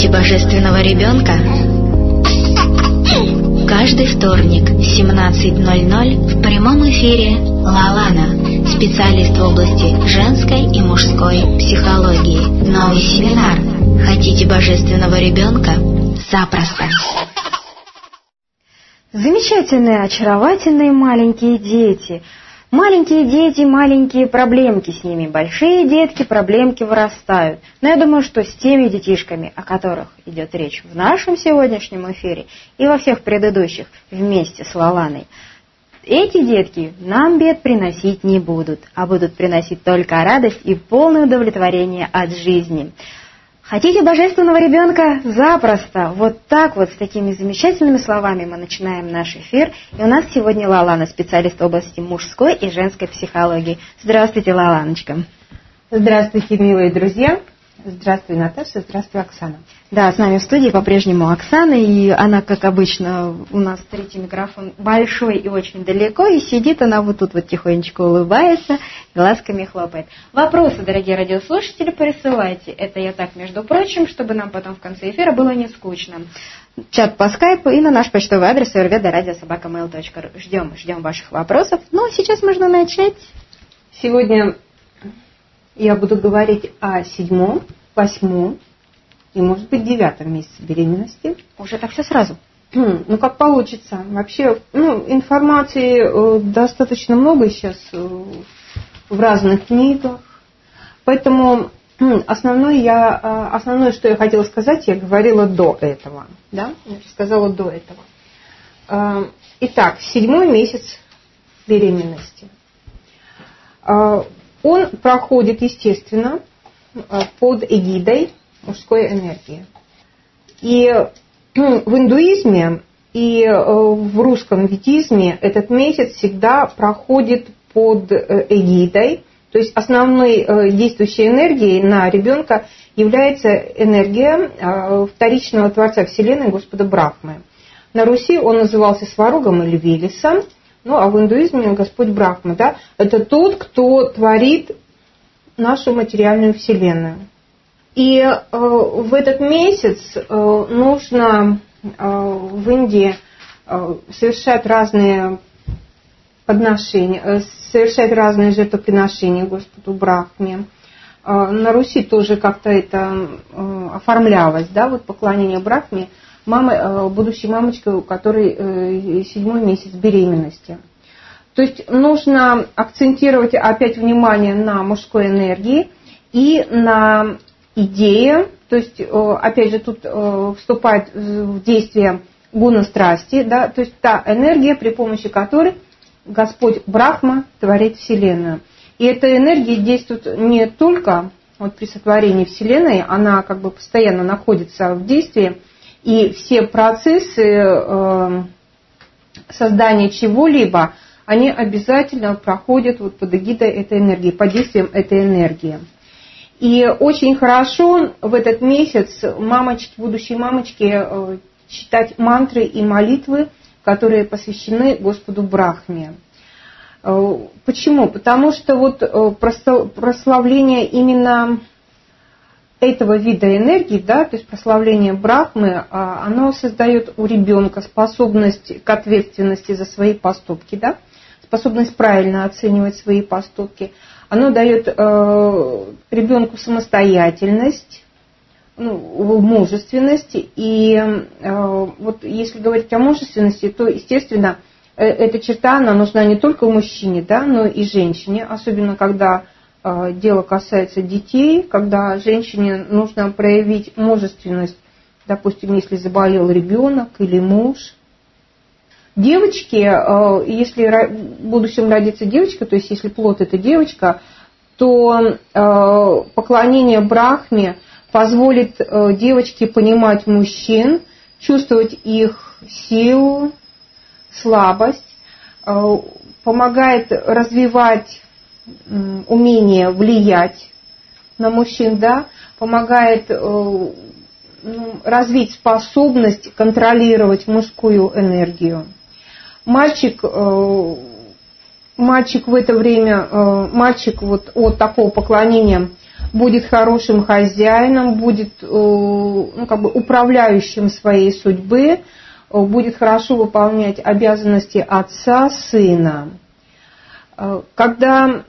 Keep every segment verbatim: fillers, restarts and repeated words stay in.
Хотите божественного ребенка? Каждый вторник в семнадцать ноль ноль в прямом эфире Лалана, специалист в области женской и мужской психологии. Новый семинар «Хотите божественного ребенка?» Запросто. Замечательные, очаровательные маленькие дети. Маленькие дети, маленькие проблемки с ними. Большие детки, проблемки вырастают. Но я думаю, что с теми детишками, о которых идет речь в нашем сегодняшнем эфире и во всех предыдущих вместе с Лаланой, эти детки нам бед приносить не будут, а будут приносить только радость и полное удовлетворение от жизни. Хотите божественного ребенка? Запросто. Вот так вот, с такими замечательными словами мы начинаем наш эфир. И у нас сегодня Лалана, специалист в области мужской и женской психологии. Здравствуйте, Лаланочка. Здравствуйте, милые друзья. Здравствуй, Наташа. Здравствуй, Оксана. Да, с нами в студии по-прежнему Оксана, и она, как обычно, у нас третий микрофон большой и очень далеко, и сидит она вот тут вот тихонечко улыбается, глазками хлопает. Вопросы, дорогие радиослушатели, присылайте. Это я так, между прочим, чтобы нам потом в конце эфира было не скучно. Чат по скайпу и на наш почтовый адрес эр вэ дэ радио собака мэйл точка ру. Ждем, ждем ваших вопросов. Ну, сейчас можно начать. Сегодня я буду говорить о седьмом, восьмом и, может быть, девятом месяце беременности. Уже так все сразу? Ну, как получится. Вообще, ну, информации э, достаточно много сейчас э, в разных книгах. Поэтому э, основное, я, э, основное, что я хотела сказать, я говорила до этого. Да? Я сказала до этого. Э, итак, седьмой месяц беременности. Э, Он проходит, естественно, под эгидой мужской энергии. И в индуизме и в русском ведизме этот месяц всегда проходит под эгидой. То есть основной действующей энергией на ребенка является энергия вторичного Творца Вселенной Господа Брахмы. На Руси он назывался Сварогом или Велесом. Ну, а в индуизме Господь Брахма, да, это тот, кто творит нашу материальную вселенную. И э, в этот месяц э, нужно э, в Индии э, совершать разные подношения, э, совершать разные жертвоприношения Господу Брахме. Э, на Руси тоже как-то это э, оформлялось, да, вот поклонение Брахме. Мамы, будущей мамочкой, у которой седьмой месяц беременности. То есть нужно акцентировать опять внимание на мужской энергии и на идее. То есть, опять же, тут вступает в действие гуна страсти, да, то есть та энергия, при помощи которой Господь Брахма творит Вселенную. И эта энергия действует не только вот при сотворении Вселенной, она как бы постоянно находится в действии. И все процессы э, создания чего-либо, они обязательно проходят вот под эгидой этой энергии, под действием этой энергии. И очень хорошо в этот месяц мамочки, будущие мамочки э, читать мантры и молитвы, которые посвящены Господу Брахме. Э, почему? Потому что вот э, прославление именно этого вида энергии, да, то есть прославление Брахмы, оно создает у ребенка способность к ответственности за свои поступки, да, способность правильно оценивать свои поступки. Оно дает э, ребенку самостоятельность, ну, мужественность. И э, вот если говорить о мужественности, то, естественно, э, эта черта, она нужна не только мужчине, да, но и женщине, особенно когда дело касается детей, когда женщине нужно проявить мужественность, допустим, если заболел ребенок или муж. Девочки, если в будущем родится девочка, то есть если плод это девочка, то поклонение Брахме позволит девочке понимать мужчин, чувствовать их силу, слабость, помогает развивать умение влиять на мужчин, да, помогает э, ну, развить способность контролировать мужскую энергию. Мальчик, э, мальчик в это время, э, мальчик вот от такого поклонения будет хорошим хозяином, будет ну, как бы управляющим своей судьбы, будет хорошо выполнять обязанности отца, сына. Когда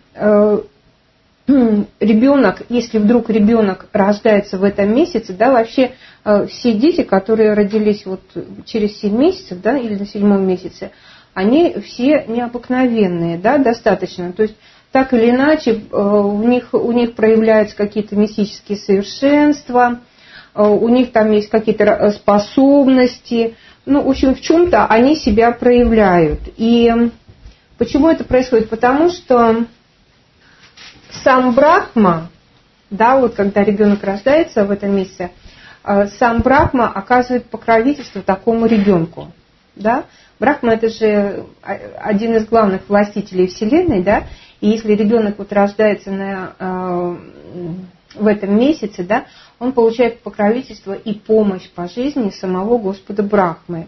ребенок, если вдруг ребенок рождается в этом месяце, да, вообще все дети, которые родились вот через семь месяцев, да, или на седьмом месяце, они все необыкновенные, да, достаточно. То есть так или иначе у них, у них проявляются какие-то мистические совершенства, у них там есть какие-то способности, ну, в общем, в чем-то они себя проявляют. И почему это происходит? Потому что сам Брахма, да, вот когда ребенок рождается в этом месяце, сам Брахма оказывает покровительство такому ребенку, да. Брахма — это же один из главных властителей Вселенной, да, и если ребенок вот рождается на, э, в этом месяце, да, он получает покровительство и помощь по жизни самого Господа Брахмы.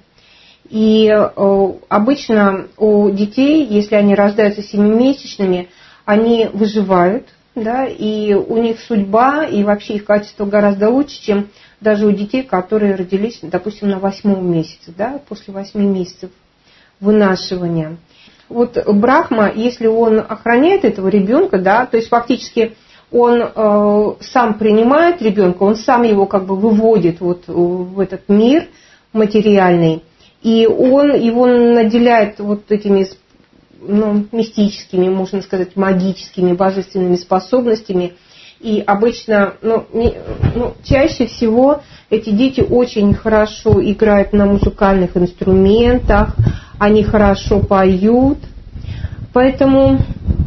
И э, обычно у детей, если они рождаются семимесячными, они выживают, да, и у них судьба и вообще их качество гораздо лучше, чем даже у детей, которые родились, допустим, на восьмом месяце, да, после восьми месяцев вынашивания. Вот Брахма, если он охраняет этого ребенка, да, то есть фактически он э, сам принимает ребенка, он сам его как бы выводит вот в этот мир материальный, и он его наделяет вот этими, ну, мистическими, можно сказать, магическими, божественными способностями. И обычно, ну, не, ну, чаще всего эти дети очень хорошо играют на музыкальных инструментах, они хорошо поют. Поэтому,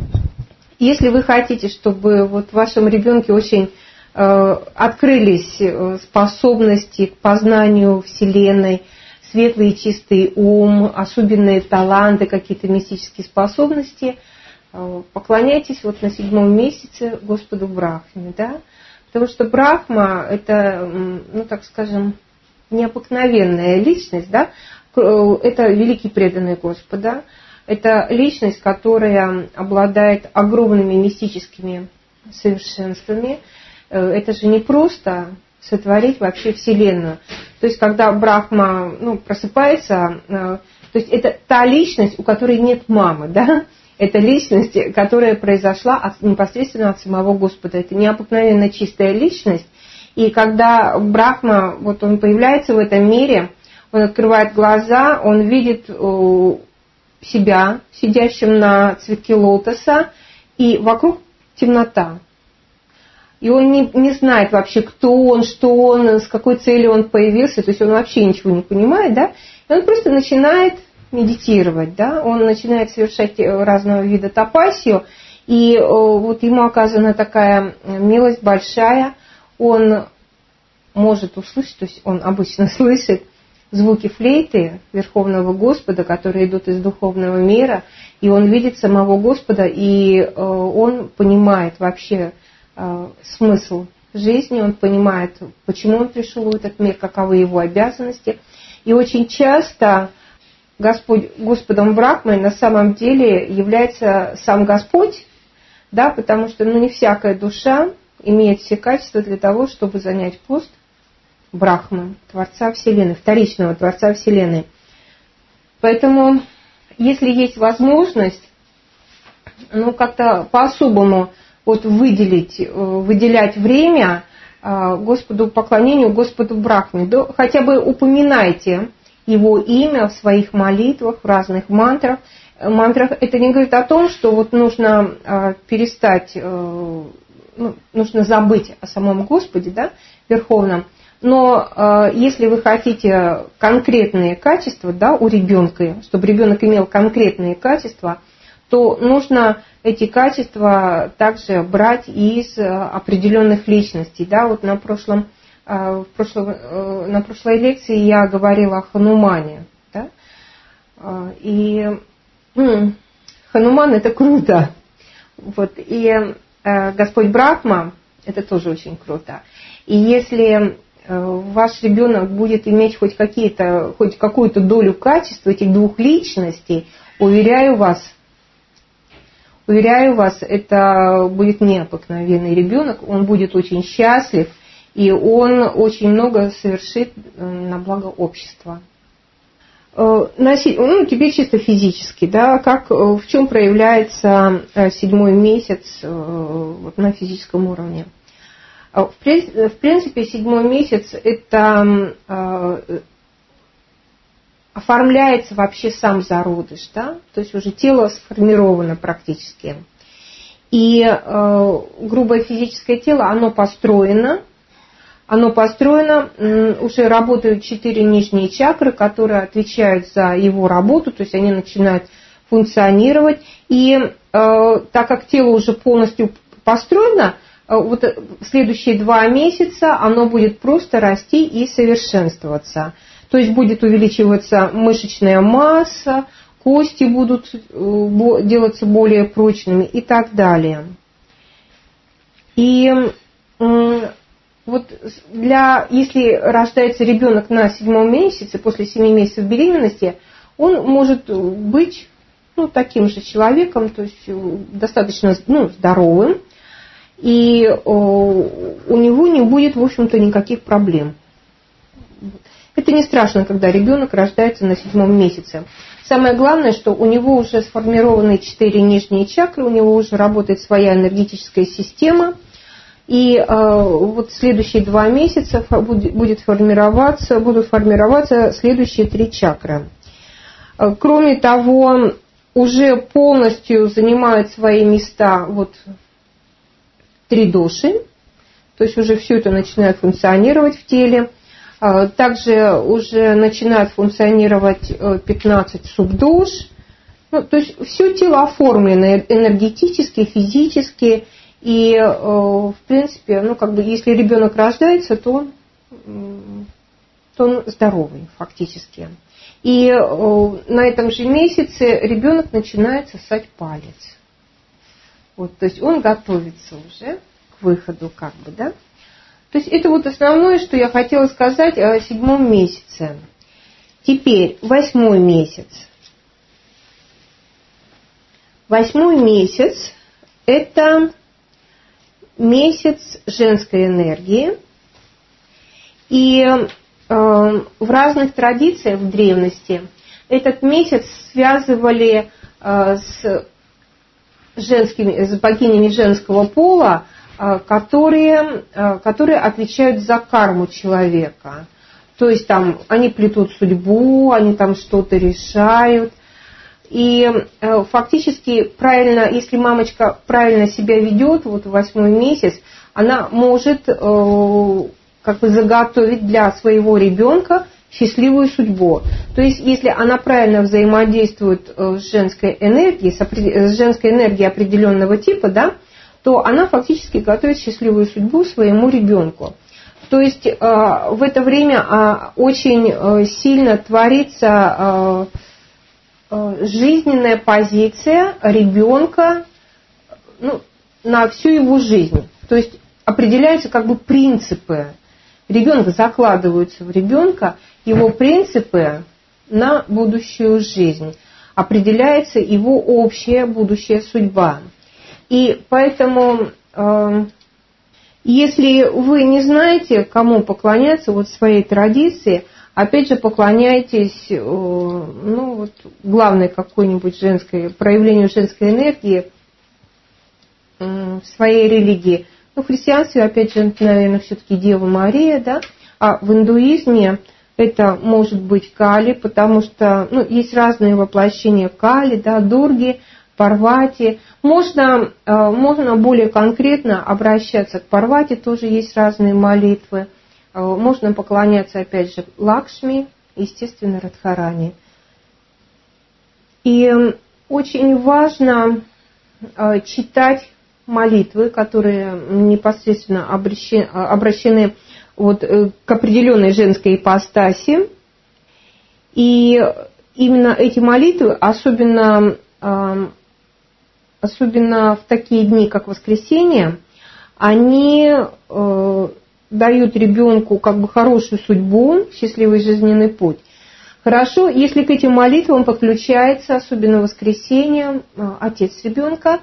если вы хотите, чтобы вот в вашем ребенке очень э, открылись способности к познанию Вселенной, светлый и чистый ум, особенные таланты, какие-то мистические способности, поклоняйтесь вот на седьмом месяце Господу Брахме, да, потому что Брахма — это, ну, так скажем, необыкновенная личность, да, это великий преданный Господа, это личность, которая обладает огромными мистическими совершенствами, это же не просто сотворить вообще Вселенную, то есть когда Брахма, ну, просыпается, то есть это та личность, у которой нет мамы, да. Это личность, которая произошла от, непосредственно от самого Господа. Это необыкновенно чистая личность. И когда Брахма, вот он появляется в этом мире, он открывает глаза, он видит себя, сидящим на цветке лотоса, и вокруг темнота. И он не, не знает вообще, кто он, что он, с какой целью он появился, то есть он вообще ничего не понимает, да? И он просто начинает медитировать, да, он начинает совершать разного вида тапасию, и вот ему оказана такая милость большая, он может услышать, то есть он обычно слышит звуки флейты Верховного Господа, которые идут из духовного мира, и он видит самого Господа, и он понимает вообще смысл жизни, он понимает, почему он пришел в этот мир, каковы его обязанности, и очень часто Господь, Господом Брахмой на самом деле является сам Господь, да, потому что, ну, не всякая душа имеет все качества для того, чтобы занять пост Брахмы, Творца Вселенной, вторичного Творца Вселенной. Поэтому, если есть возможность, ну, как-то по-особому вот выделить, выделять время Господу поклонению, Господу Брахме, да, хотя бы упоминайте его имя в своих молитвах, в разных мантрах. мантрах. Это не говорит о том, что вот нужно э, перестать, э, ну, нужно забыть о самом Господе, да, Верховном. Но э, если вы хотите конкретные качества, да, у ребенка, чтобы ребенок имел конкретные качества, то нужно эти качества также брать из определенных личностей. Да. Вот на прошлом В прошлом, на прошлой лекции я говорила о Ханумане. Да? И м, Хануман — это круто. Вот. И э, Господь Брахма — это тоже очень круто. И если э, ваш ребенок будет иметь хоть, какие-то, хоть какую-то долю качества этих двух личностей, уверяю вас, Уверяю вас, это будет необыкновенный ребенок, он будет очень счастлив, и он очень много совершит на благо общества. Ну, теперь чисто физически, да, как, в чем проявляется седьмой месяц вот, на физическом уровне. В принципе, седьмой месяц это оформляется вообще сам зародыш, да, то есть уже тело сформировано практически. И э, грубое физическое тело, оно построено, оно построено, уже работают четыре нижние чакры, которые отвечают за его работу, то есть они начинают функционировать. И э, так как тело уже полностью построено, э, вот следующие два месяца оно будет просто расти и совершенствоваться. То есть будет увеличиваться мышечная масса, кости будут делаться более прочными и так далее. И вот для, если рождается ребенок на седьмом месяце, после семи месяцев беременности, он может быть ну, таким же человеком, то есть достаточно ну, здоровым, и у него не будет, в общем-то, никаких проблем. Это не страшно, когда ребенок рождается на седьмом месяце. Самое главное, что у него уже сформированы четыре нижние чакры, у него уже работает своя энергетическая система. И э, вот следующие два месяца будет формироваться, будут формироваться следующие три чакры. Кроме того, уже полностью занимают свои места вот три доши, то есть уже все это начинает функционировать в теле. Также уже начинают функционировать пятнадцать субдош. Ну, то есть все тело оформлено энергетически, физически. И, в принципе, ну, как бы, если ребенок рождается, то он, то он здоровый фактически. И на этом же месяце ребенок начинает сосать палец. Вот, то есть он готовится уже к выходу, как бы, да. То есть это вот основное, что я хотела сказать о седьмом месяце. Теперь восьмой месяц. Восьмой месяц – это месяц женской энергии. И э, в разных традициях в древности этот месяц связывали э, с, женскими, с богинями женского пола, Которые, которые отвечают за карму человека. То есть там они плетут судьбу, они там что-то решают. И фактически правильно, если мамочка правильно себя ведет вот в восьмой месяц, она может как бы заготовить для своего ребенка счастливую судьбу. То есть если она правильно взаимодействует с женской энергией, с женской энергией определенного типа, да, то она фактически готовит счастливую судьбу своему ребенку. То есть э, в это время э, очень э, сильно творится э, э, жизненная позиция ребенка ну, на всю его жизнь. То есть определяются как бы принципы. Ребенка закладываются в ребенка, его принципы на будущую жизнь. Определяется его общая будущая судьба. И поэтому, э, если вы не знаете, кому поклоняться, вот своей традиции, опять же поклоняйтесь э, ну, вот, главной какой-нибудь женской, проявлению женской энергии э, в своей религии. Ну, в христианстве, опять же, наверное, все-таки Дева Мария, да, а в индуизме это может быть Кали, потому что ну, есть разные воплощения Кали, да, Дурги, Парвати. Можно, можно более конкретно обращаться к Парвати, тоже есть разные молитвы. Можно поклоняться, опять же, Лакшми, естественно, Радхарани. И очень важно читать молитвы, которые непосредственно обращены, обращены вот к определенной женской ипостаси. И именно эти молитвы, особенно особенно в такие дни, как воскресенье, они э, дают ребенку как бы хорошую судьбу, счастливый жизненный путь. Хорошо, если к этим молитвам подключается, особенно в воскресенье, э, отец ребенка,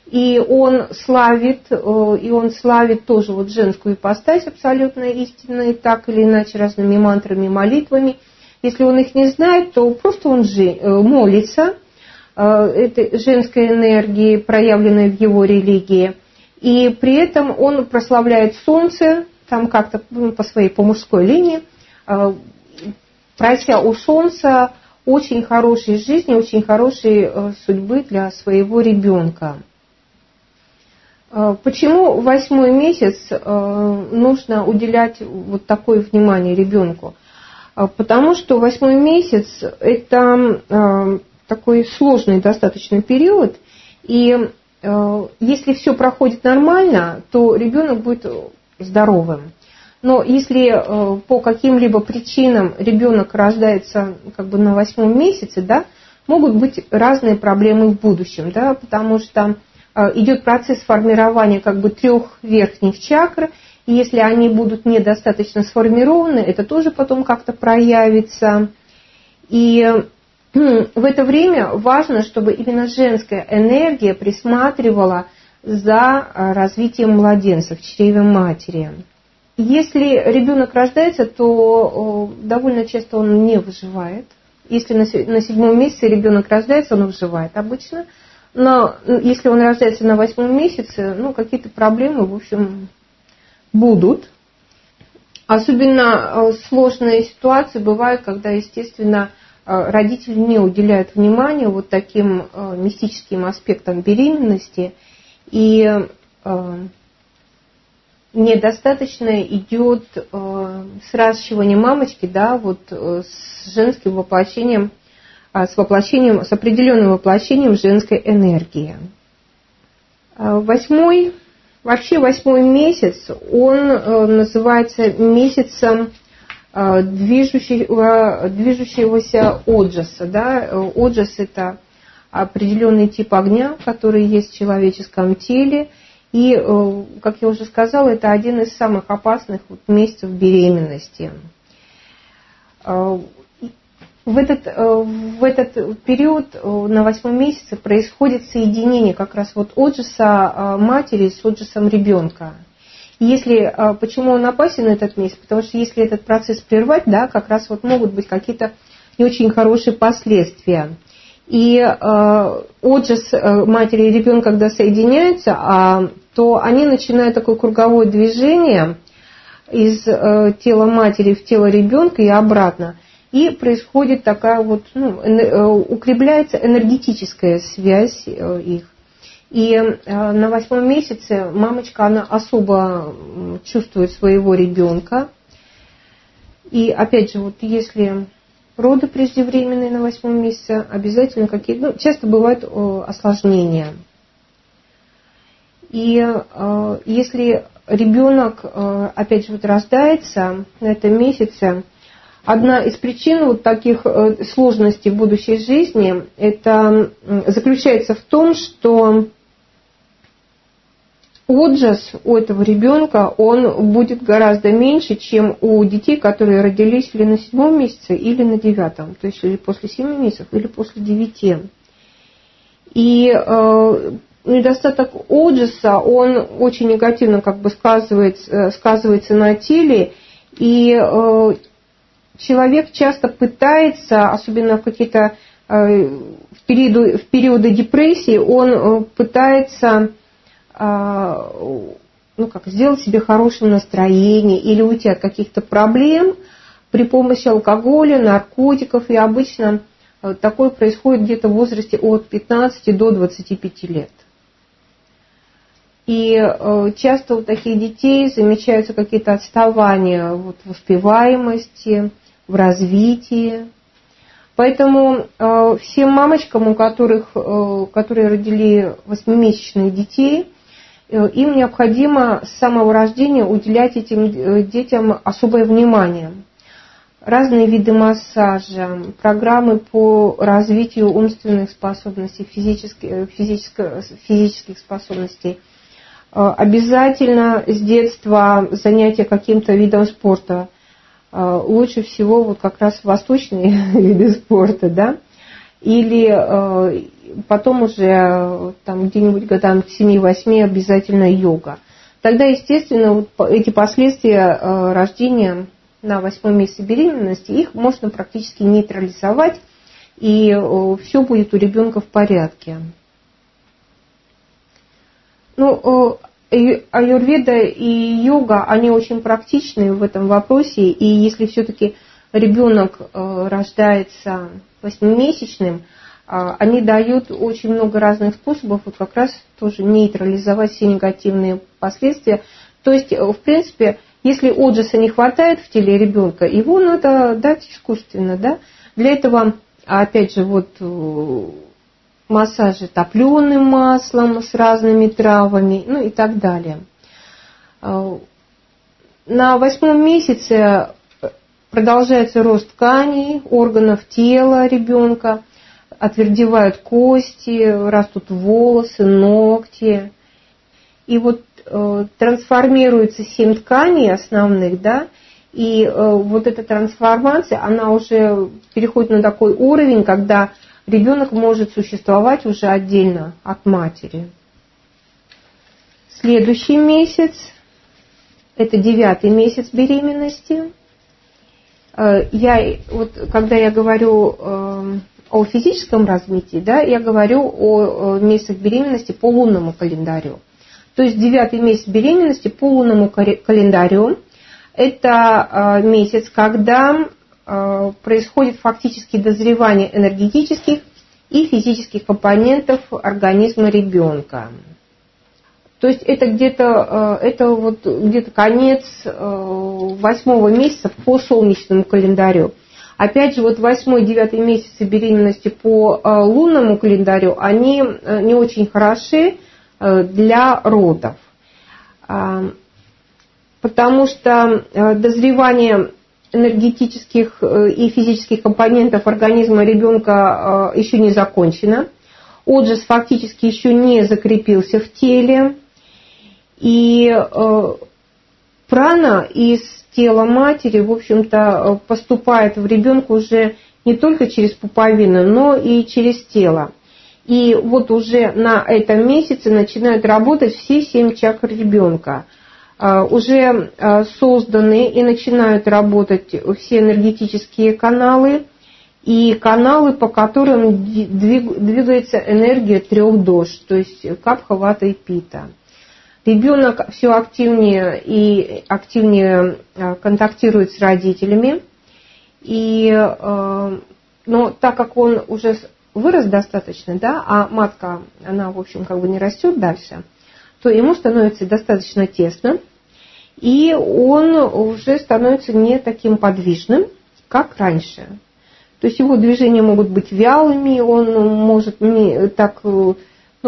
И он славит, и он славит тоже вот женскую ипостась абсолютно истинной, так или иначе разными мантрами, молитвами. Если он их не знает, то просто он молится этой женской энергии, проявленной в его религии. И при этом он прославляет солнце, там как-то по своей, по мужской линии, прося у солнца очень хорошей жизни, очень хорошей судьбы для своего ребенка. Почему в восьмой месяц нужно уделять вот такое внимание ребенку? Потому что восьмой месяц – это такой сложный достаточно период, и если все проходит нормально, то ребенок будет здоровым. Но если по каким-либо причинам ребенок рождается как бы на восьмом месяце, да, могут быть разные проблемы в будущем, да, потому что идет процесс формирования как бы трех верхних чакр, и если они будут недостаточно сформированы, это тоже потом как-то проявится. И в это время важно, чтобы именно женская энергия присматривала за развитием младенца в чреве матери. Если ребенок рождается, то довольно часто он не выживает. Если на седьмом месяце ребенок рождается, он выживает обычно. Но если он рождается на восьмом месяце, ну, какие-то проблемы, в общем, будут. Особенно сложные ситуации бывают, когда, естественно, родители не уделяют внимания вот таким мистическим аспектам беременности, и недостаточно идет сращивание мамочки, да, вот с женским воплощением, с воплощением, с определенным воплощением женской энергии. Восьмой, вообще восьмой месяц, он называется месяцем движущего, движущегося оджаса. Да? Оджас – это определенный тип огня, который есть в человеческом теле. И, как я уже сказала, это один из самых опасных месяцев беременности. В этот, в этот период, на восьмом месяце, происходит соединение как раз вот оджаса матери с оджасом ребенка. Если, почему он опасен, этот месяц? Потому что если этот процесс прервать, да, как раз вот могут быть какие-то не очень хорошие последствия. И э, оджас матери и ребенка, когда соединяются, а, то они начинают такое круговое движение из э, тела матери в тело ребенка и обратно. И происходит такая вот, ну, э, укрепляется энергетическая связь э, их. И э, на восьмом месяце мамочка, она особо чувствует своего ребенка. И опять же, вот если роды преждевременные на восьмом месяце, обязательно какие-то, ну, часто бывают э, осложнения. И э, если ребенок, э, опять же, вот рождается на этом месяце, одна из причин вот таких э, сложностей в будущей жизни, это э, заключается в том, что оджас у этого ребенка, он будет гораздо меньше, чем у детей, которые родились или на седьмом месяце, или на девятом, то есть или после семи месяцев, или после девяти. И э, недостаток оджаса, он очень негативно как бы сказывается, сказывается на теле, и э, человек часто пытается, особенно в какие-то э, в периоды, в периоды депрессии, он э, пытается ну, как, сделать себе хорошее настроение или уйти от каких-то проблем при помощи алкоголя, наркотиков. И обычно такое происходит где-то в возрасте от пятнадцати до двадцати пяти лет. И часто у таких детей замечаются какие-то отставания вот, в успеваемости, в развитии. Поэтому э, всем мамочкам, у которых, э, которые родили восьмимесячных детей, э, им необходимо с самого рождения уделять этим детям особое внимание. Разные виды массажа, программы по развитию умственных способностей, физических, физических, физических способностей. Э, обязательно с детства занятия каким-то видом спорта. Лучше всего вот как раз восточные виды спорта, да, или, потом уже там где-нибудь годам к семи-восьми обязательно йога. Тогда, естественно, вот эти последствия рождения на восьмом месяце беременности, их можно практически нейтрализовать, и все будет у ребенка в порядке. Ну, аюрведа и йога, они очень практичны в этом вопросе, и если все-таки ребенок рождается восьмимесячным, они дают очень много разных способов вот как раз тоже нейтрализовать все негативные последствия. То есть, в принципе, если отжиса не хватает в теле ребенка, его надо дать искусственно, да? Для этого, опять же, вот массажи топленым маслом с разными травами, ну и так далее. На восьмом месяце продолжается рост тканей, органов тела ребенка, отвердевают кости, растут волосы, ногти. И вот э, трансформируются семь тканей основных, да, и э, вот эта трансформация, она уже переходит на такой уровень, когда ребенок может существовать уже отдельно от матери. Следующий месяц, это девятый месяц беременности. Э, я, вот, когда я говорю э, о физическом развитии, да, я говорю о, о месяцах беременности по лунному календарю. То есть девятый месяц беременности по лунному календарю – это месяц, когда происходит фактически дозревание энергетических и физических компонентов организма ребенка. То есть это где-то, это вот где-то конец восьмого месяца по солнечному календарю. Опять же, вот восьмой и девятый месяцы беременности по лунному календарю, они не очень хороши для родов. Потому что дозревание энергетических и физических компонентов организма ребенка еще не закончено. Отжиз фактически еще не закрепился в теле. И прана из тела матери, в общем-то, поступает в ребенка уже не только через пуповину, но и через тело. И вот уже на этом месяце начинают работать все семь чакр ребенка. Уже созданы и начинают работать все энергетические каналы и каналы, по которым двигается энергия трех дож, то есть капха, вата и пита. Ребенок все активнее и активнее контактирует с родителями, и, но так как он уже вырос достаточно, да, а матка, она, в общем, как бы не растет дальше, то ему становится достаточно тесно, и он уже становится не таким подвижным, как раньше. То есть его движения могут быть вялыми, он может не так, ну,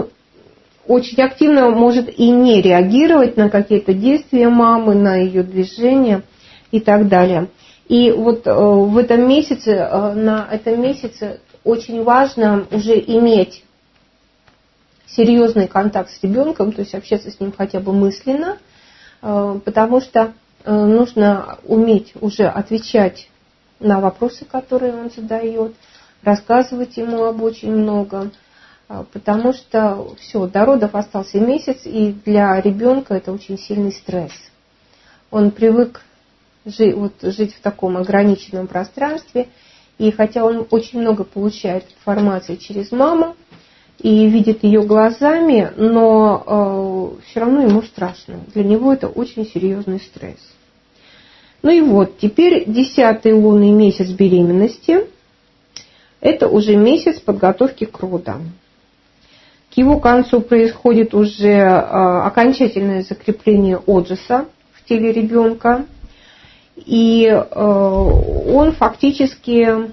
очень активно может и не реагировать на какие-то действия мамы, на ее движения и так далее. И вот в этом месяце, на этом месяце очень важно уже иметь серьезный контакт с ребенком, то есть общаться с ним хотя бы мысленно, потому что нужно уметь уже отвечать на вопросы, которые он задает, рассказывать ему об очень многом, потому что все, до родов остался месяц, и для ребенка это очень сильный стресс. Он привык жить, вот, жить в таком ограниченном пространстве, и хотя он очень много получает информации через маму и видит ее глазами, но э, все равно ему страшно. Для него это очень серьезный стресс. Ну и вот, теперь десятый лунный месяц беременности – это уже месяц подготовки к родам. К его концу происходит уже э, окончательное закрепление отжиса в теле ребенка. И э, он фактически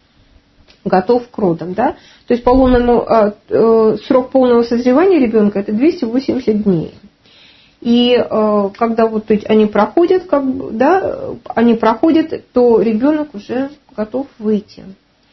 готов к родам. Да? То есть по лунному, э, э, срок полного созревания ребенка это двести восемьдесят дней. И э, когда вот они проходят, как бы, да, они проходят, то ребенок уже готов выйти.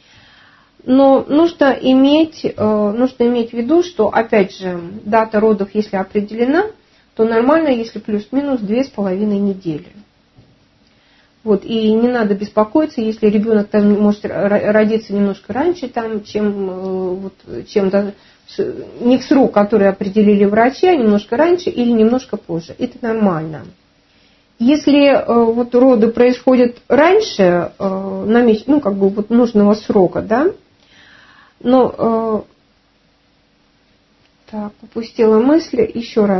Но нужно иметь, э, нужно иметь в виду, что, опять же, дата родов, если определена, то нормально, если плюс-минус две с половиной недели. Вот, и не надо беспокоиться, если ребенок там может родиться немножко раньше, там, чем, вот, чем да, не в срок, который определили врачи, а немножко раньше или немножко позже. Это нормально. Если вот, роды происходят раньше, на месяц, ну, как бы вот, нужного срока, да, но так, упустила мысль, еще раз.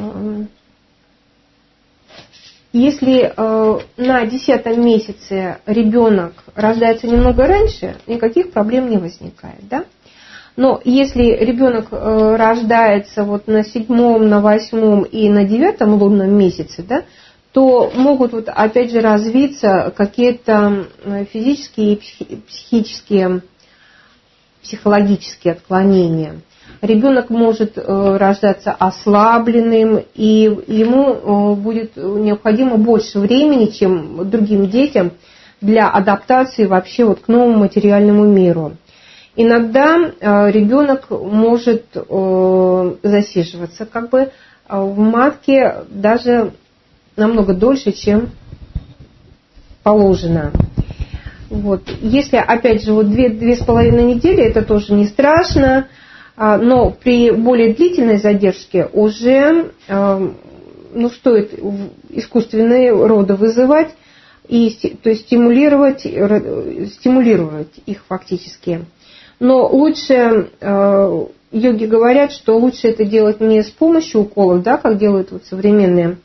Если э, на десятом месяце ребенок рождается немного раньше, никаких проблем не возникает, да? Но если ребенок э, рождается вот на седьмом, на восьмом и на девятом лунном месяце, да, то могут вот опять же развиться какие-то физические, психические, психологические отклонения. Ребенок может рождаться ослабленным, и ему будет необходимо больше времени, чем другим детям, для адаптации вообще вот к новому материальному миру. Иногда ребенок может засиживаться как бы в матке даже намного дольше, чем положено. Вот. Если, опять же, вот две, две с половиной недели, это тоже не страшно, но при более длительной задержке уже ну, стоит искусственные роды вызывать, и, то есть стимулировать, стимулировать их фактически. Но лучше, йоги говорят, что лучше это делать не с помощью уколов, да, как делают вот современные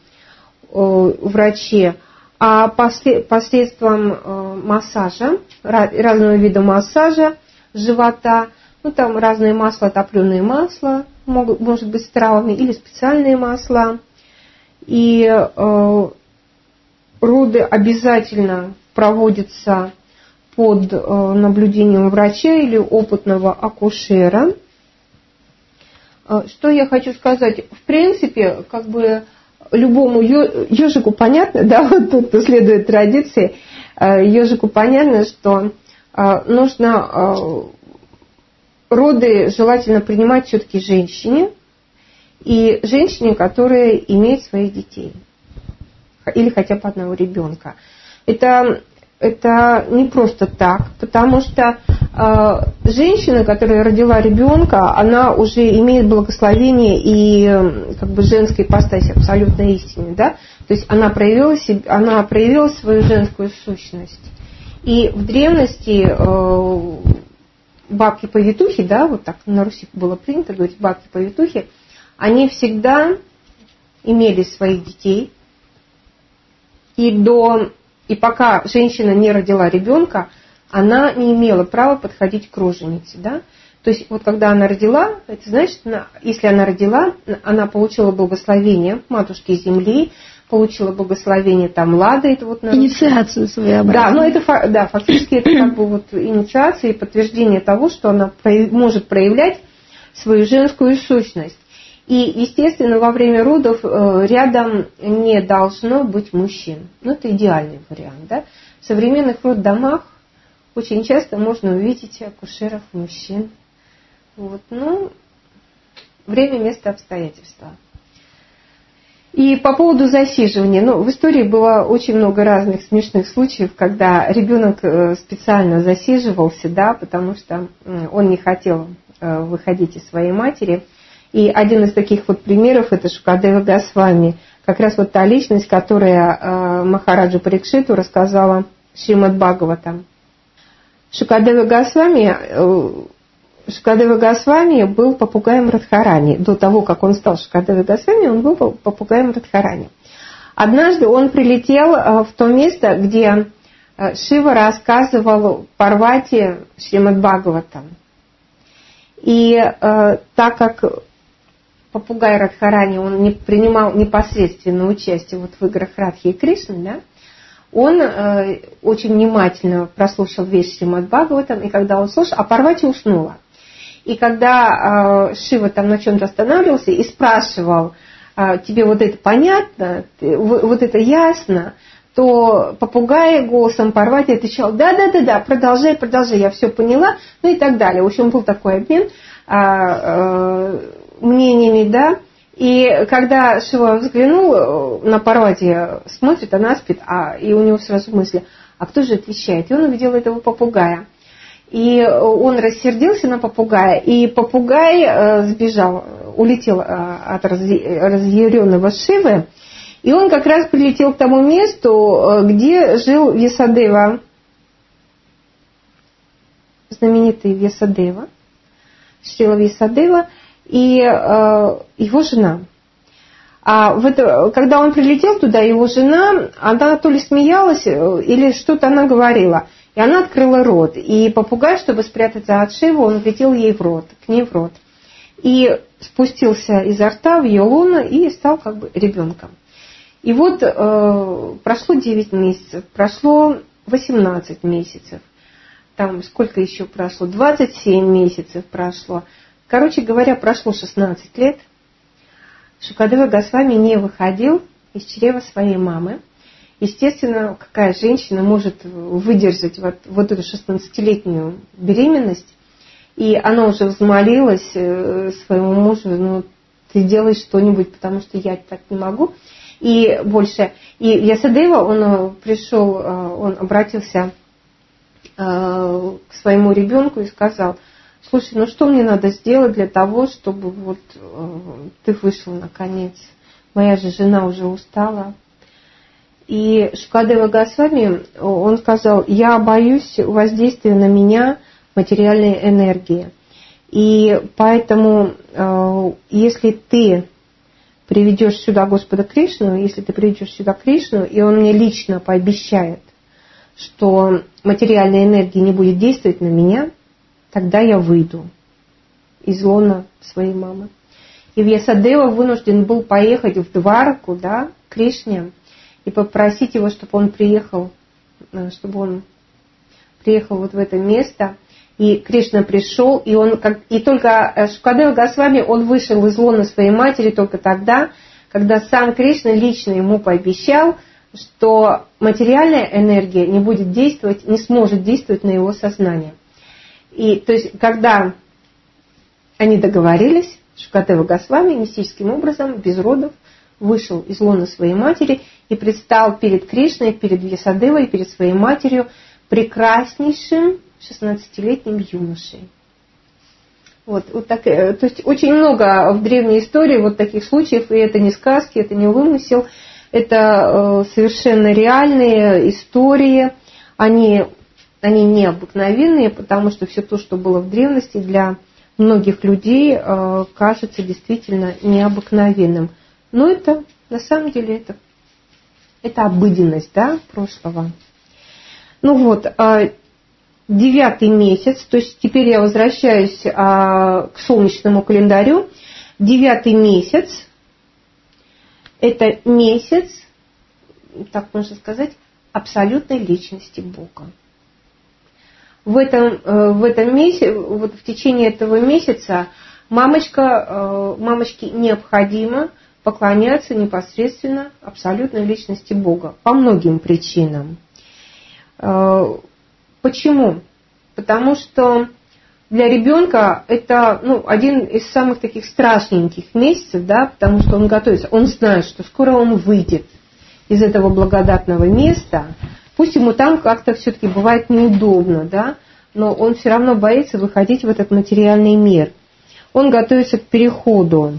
врачи, а посредством массажа, разного вида массажа живота. Ну, там разные масла, топленые масла, могут, может быть, с травами, или специальные масла. И э, роды обязательно проводятся под э, наблюдением врача или опытного акушера. Э, что я хочу сказать? В принципе, как бы любому ежику понятно, да, вот тут, кто следует традиции, э, ежику понятно, что э, нужно... Э, Роды желательно принимать все-таки женщине, и женщине, которая имеет своих детей, или хотя бы одного ребенка. Это, это не просто так, потому что э, женщина, которая родила ребенка, она уже имеет благословение и как бы женской ипостаси, абсолютно истинной, да? То есть она проявила, себе, она проявила свою женскую сущность. И в древности... Э, бабки-повитухи, да, вот так на Руси было принято говорить бабки-повитухи, они всегда имели своих детей, и, до, и пока женщина не родила ребенка, она не имела права подходить к роженице, да. То есть вот когда она родила, это значит, если она родила, она получила благословение матушки земли, получила благословение там Лады, это вот на инициацию своеобразную. Да, но это да, фактически это как бы вот инициация и подтверждение того, что она может проявлять свою женскую сущность. И, естественно, во время родов рядом не должно быть мужчин. Ну, это идеальный вариант, да. В современных роддомах очень часто можно увидеть акушеров мужчин. Вот, ну, время, место, обстоятельства. И по поводу засиживания, ну, в истории было очень много разных смешных случаев, когда ребенок специально засиживался, да, потому что он не хотел выходить из своей матери. И один из таких вот примеров – это Шукадева Госвами, как раз вот та личность, которая Махараджу Парикшиту рассказала Шримад Бхагаватам. Шукадева Госвами, Шукадева Госвами был попугаем Радхарани. До того, как он стал Шукадева Госвами, он был попугаем Радхарани. Однажды он прилетел в то место, где Шива рассказывал Парвати Шримад Бхагаватам. И э, так как попугай Радхарани, он не принимал непосредственно участие вот в играх Радхи и Кришны, да, он э, очень внимательно прослушал весь Шримад Бхагаватам, и когда он слушал, а Парвати уснула. И когда э, Шива там на чем-то останавливался и спрашивал, э, тебе вот это понятно, вот это ясно, то попугай голосом Парвати отвечал, да-да-да-да, продолжай, продолжай, я все поняла, ну и так далее. В общем, был такой обмен а, а, мнениями, да, И когда Шива взглянул на Парвати, смотрит, она спит, а, и у него сразу мысли, а кто же отвечает? И он увидел этого попугая. И он рассердился на попугая, и попугай сбежал, улетел от разъяренного Шивы, и он как раз прилетел к тому месту, где жил Вьясадева, знаменитый Вьясадева, Шрила Вьясадева, и э, его жена. А в это, когда он прилетел туда, его жена, она то ли смеялась, или что-то она говорила. И она открыла рот. И попугай, чтобы спрятаться от Шивы, он влетел ей в рот, к ней в рот. И спустился изо рта в ее лоно и стал как бы ребенком. И вот э, прошло девять месяцев, прошло восемнадцать месяцев. Там сколько еще прошло? двадцать семь месяцев прошло. Короче говоря, прошло шестнадцать лет. Шукадева Госвами не выходил из чрева своей мамы. Естественно, какая женщина может выдержать вот, вот эту шестнадцатилетнюю беременность. И она уже взмолилась своему мужу, ну, ты делай что-нибудь, потому что я так не могу. И больше. И Вьясадева, он пришел, он обратился к своему ребенку и сказал, слушай, ну что мне надо сделать для того, чтобы вот ты вышел наконец? Моя же жена уже устала. И Шукадева Госвами, он сказал, я боюсь воздействия на меня материальной энергии. И поэтому, если ты приведешь сюда Господа Кришну, если ты приведешь сюда Кришну, и он мне лично пообещает, что материальная энергия не будет действовать на меня, тогда я выйду из лона своей мамы. И Вьясадева вынужден был поехать в Двараку, да, к Кришне, и попросить его, чтобы он приехал, чтобы он приехал вот в это место. И Кришна пришел, и, он, как, и только Шукадева Госвами, он вышел из лона своей матери только тогда, когда сам Кришна лично ему пообещал, что материальная энергия не будет действовать, не сможет действовать на его сознание. И то есть, когда они договорились, Шукадева Госвами мистическим образом, без родов, вышел из лона своей матери и предстал перед Кришной, перед Вьясадевой, перед своей матерью прекраснейшим шестнадцатилетним юношей. Вот, вот так, то есть очень много в древней истории вот таких случаев, и это не сказки, это не вымысел, это совершенно реальные истории, они, они необыкновенные, потому что все то, что было в древности, для многих людей кажется действительно необыкновенным. Но это, на самом деле, это, это обыденность, да, прошлого. Ну вот, девятый месяц, то есть теперь я возвращаюсь к солнечному календарю. Девятый месяц – это месяц, так можно сказать, абсолютной личности Бога. В этом, в этом месяце, вот в течение этого месяца мамочка, мамочке необходимо поклоняться непосредственно абсолютной личности Бога по многим причинам. Почему? Потому что для ребенка это ну, один из самых таких страшненьких месяцев, да, потому что он готовится, он знает, что скоро он выйдет из этого благодатного места, пусть ему там как-то все-таки бывает неудобно, да, но он все равно боится выходить в этот материальный мир. Он готовится к переходу.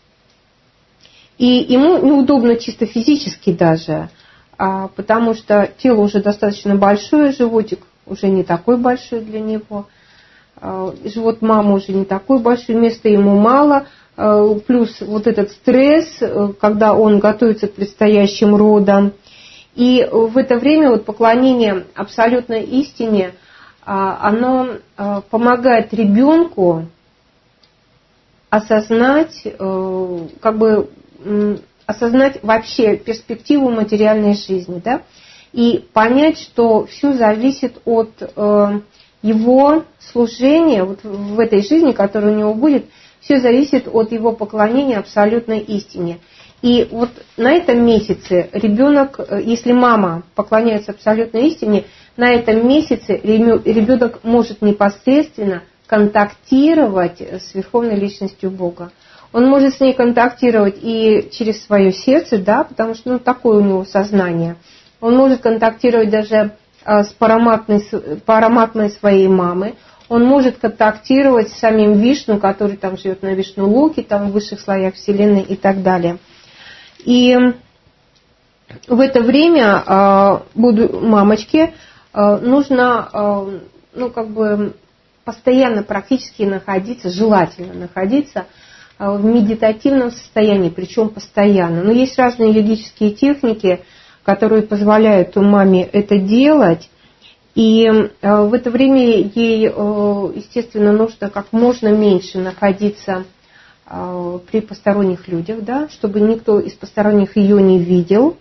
И ему неудобно чисто физически даже, потому что тело уже достаточно большое, животик уже не такой большой для него, живот мамы уже не такой большой, места ему мало, плюс вот этот стресс, когда он готовится к предстоящим родам. И в это время вот поклонение абсолютной истине, оно помогает ребенку осознать, как бы осознать вообще перспективу материальной жизни, да, и понять, что все зависит от э, его служения, вот в этой жизни, которая у него будет, все зависит от его поклонения абсолютной истине. И вот на этом месяце ребенок, если мама поклоняется абсолютной истине, на этом месяце ребенок может непосредственно контактировать с Верховной Личностью Бога. Он может с ней контактировать и через свое сердце, да, потому что ну, такое у него сознание. Он может контактировать даже с параматной, параматной своей мамой. Он может контактировать с самим Вишну, который там живет на Вишну-локе, там в высших слоях Вселенной и так далее. И в это время буду, мамочке нужно ну, как бы постоянно практически находиться, желательно находиться в медитативном состоянии, причем постоянно. Но есть разные йогические техники, которые позволяют маме это делать. И в это время ей, естественно, нужно как можно меньше находиться при посторонних людях, да, чтобы никто из посторонних ее не видел.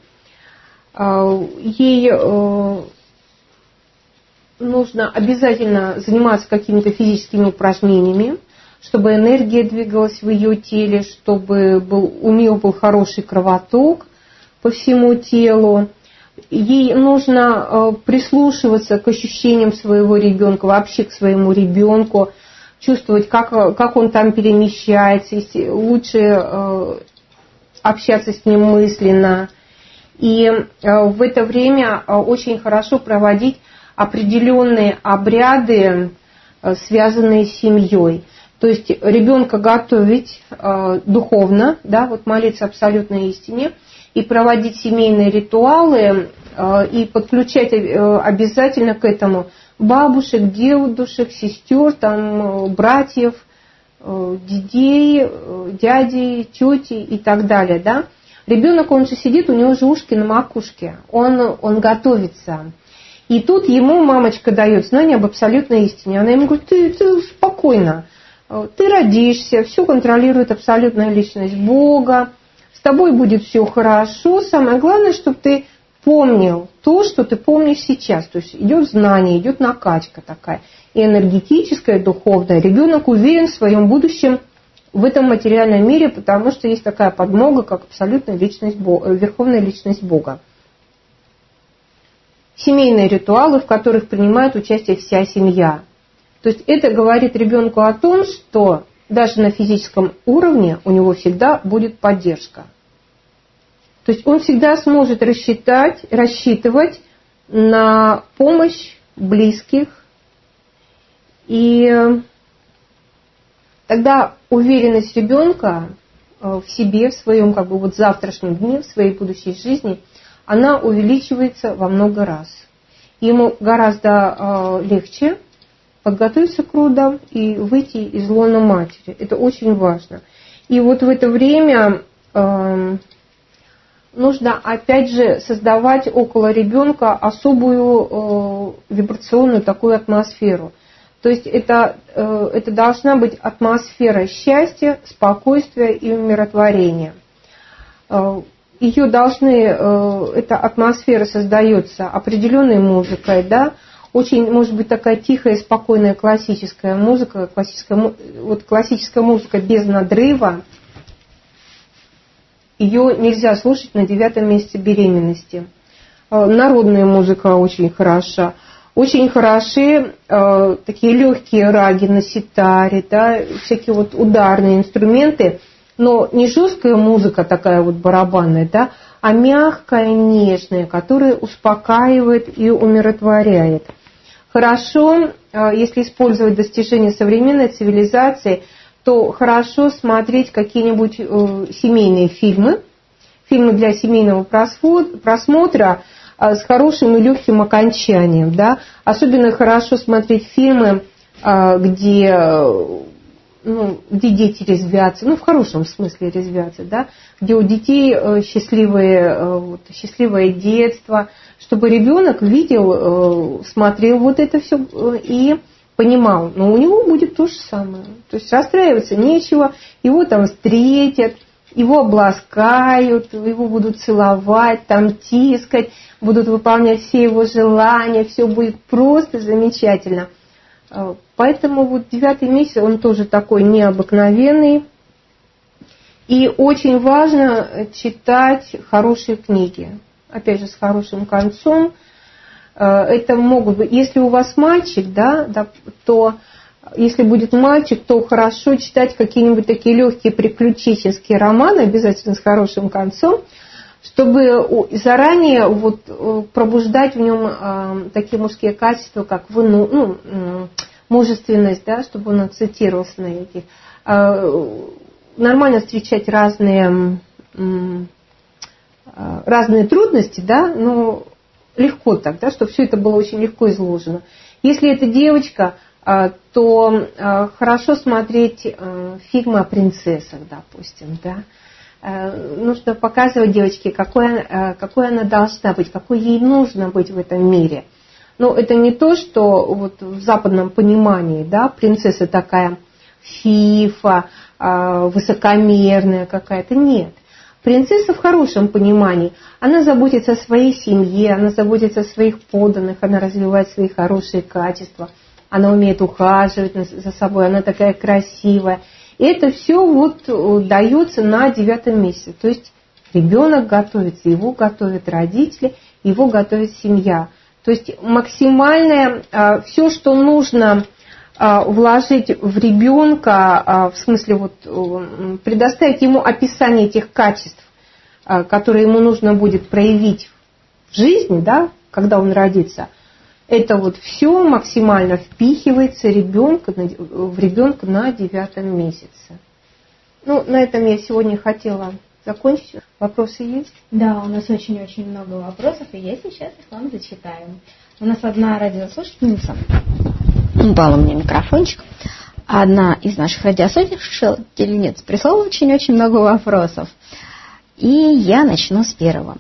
Ей нужно обязательно заниматься какими-то физическими упражнениями, чтобы энергия двигалась в ее теле, чтобы был, у нее был хороший кровоток по всему телу. Ей нужно прислушиваться к ощущениям своего ребенка, вообще к своему ребенку, чувствовать, как, как он там перемещается, лучше общаться с ним мысленно. И в это время очень хорошо проводить определенные обряды, связанные с семьей. То есть ребенка готовить духовно, да, вот молиться абсолютной истине, и проводить семейные ритуалы, и подключать обязательно к этому бабушек, дедушек, сестер, там, братьев, дедей, дядей, тети и так далее. Да? Ребенок, он же сидит, у него же ушки на макушке, он, он готовится. И тут ему мамочка дает знание об абсолютной истине. Она ему говорит, ты, ты спокойно, ты родишься, все контролирует абсолютная личность Бога, с тобой будет все хорошо. Самое главное, чтобы ты помнил то, что ты помнишь сейчас. То есть идет знание, идет накачка такая. И энергетическая, духовная. Ребенок уверен в своем будущем в этом материальном мире, потому что есть такая подмога, как абсолютная личность Бога, верховная личность Бога. Семейные ритуалы, в которых принимает участие вся семья. То есть это говорит ребенку о том, что даже на физическом уровне у него всегда будет поддержка. То есть он всегда сможет рассчитать, рассчитывать на помощь близких. И тогда уверенность ребенка в себе, в своем как бы вот завтрашнем дне, в своей будущей жизни, она увеличивается во много раз. Ему гораздо легче подготовиться к родам и выйти из лона матери. Это очень важно. И вот в это время нужно опять же создавать около ребенка особую вибрационную такую атмосферу. То есть это, это должна быть атмосфера счастья, спокойствия и умиротворения. Ее должны, эта атмосфера создается определенной музыкой, да, очень, может быть, такая тихая, спокойная классическая музыка, классическая, вот классическая музыка без надрыва, ее нельзя слушать на девятом месяце беременности. Народная музыка очень хороша. Очень хороши э, такие легкие раги на ситаре, да, всякие вот ударные инструменты, но не жесткая музыка такая вот барабанная, да, а мягкая, нежная, которая успокаивает и умиротворяет. Хорошо, э, если использовать достижения современной цивилизации, то хорошо смотреть какие-нибудь э, семейные фильмы, фильмы для семейного просмотра, с хорошим и легким окончанием, да. Особенно хорошо смотреть фильмы, где, ну, где дети резвятся, ну, в хорошем смысле резвятся, да, где у детей счастливое, вот, счастливое детство, чтобы ребенок видел, смотрел вот это все и понимал, но у него будет то же самое. То есть расстраиваться нечего, его там встретят, его обласкают, его будут целовать, там тискать, будут выполнять все его желания, все будет просто замечательно. Поэтому вот девятый месяц, он тоже такой необыкновенный. И очень важно читать хорошие книги. Опять же, с хорошим концом. Это могут быть, если у вас мальчик, да, да, то если будет мальчик, то хорошо читать какие-нибудь такие легкие приключенческие романы, обязательно с хорошим концом, чтобы заранее вот пробуждать в нем такие мужские качества, как выну, ну, мужественность, да, чтобы он акцентировался на этих. Нормально встречать разные, разные трудности, да, но легко так, да, чтобы все это было очень легко изложено. Если это девочка, то хорошо смотреть фильмы о принцессах, допустим, да. Нужно показывать девочке, какой, какой она должна быть, какой ей нужно быть в этом мире. Но это не то, что вот в западном понимании, да, принцесса такая фифа, высокомерная какая-то. Нет. Принцесса в хорошем понимании. Она заботится о своей семье, она заботится о своих подданных, она развивает свои хорошие качества, она умеет ухаживать за собой, она такая красивая. И это все вот дается на девятом месяце. То есть ребенок готовится, его готовят родители, его готовит семья. То есть максимальное, все, что нужно вложить в ребенка, в смысле вот предоставить ему описание тех качеств, которые ему нужно будет проявить в жизни, да, когда он родится, это вот все максимально впихивается ребенка, в ребенка на девятом месяце. Ну, на этом я сегодня хотела закончить. Вопросы есть? Да, у нас очень-очень много вопросов, и я сейчас их вам зачитаю. У нас одна радиослушательница, упал у меня микрофончик, одна из наших радиослушательниц прислала очень-очень много вопросов. И я начну с первого.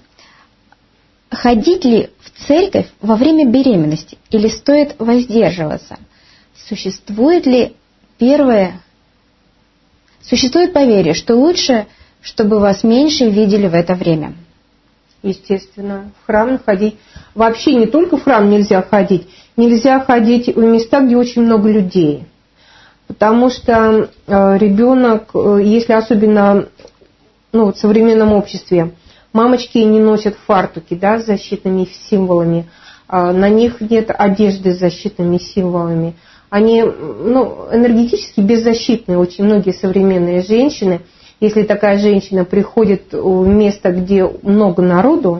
Ходить ли в церковь во время беременности или стоит воздерживаться? Существует ли первое... Существует поверье, что лучше, чтобы вас меньше видели в это время? Естественно, в храм ходить. Вообще не только в храм нельзя ходить, нельзя ходить в места, где очень много людей. Потому что ребенок, если особенно ну, вот в современном обществе, мамочки не носят фартуки, да, с защитными символами, на них нет одежды с защитными символами. Они ну, энергетически беззащитные, очень многие современные женщины. Если такая женщина приходит в место, где много народу,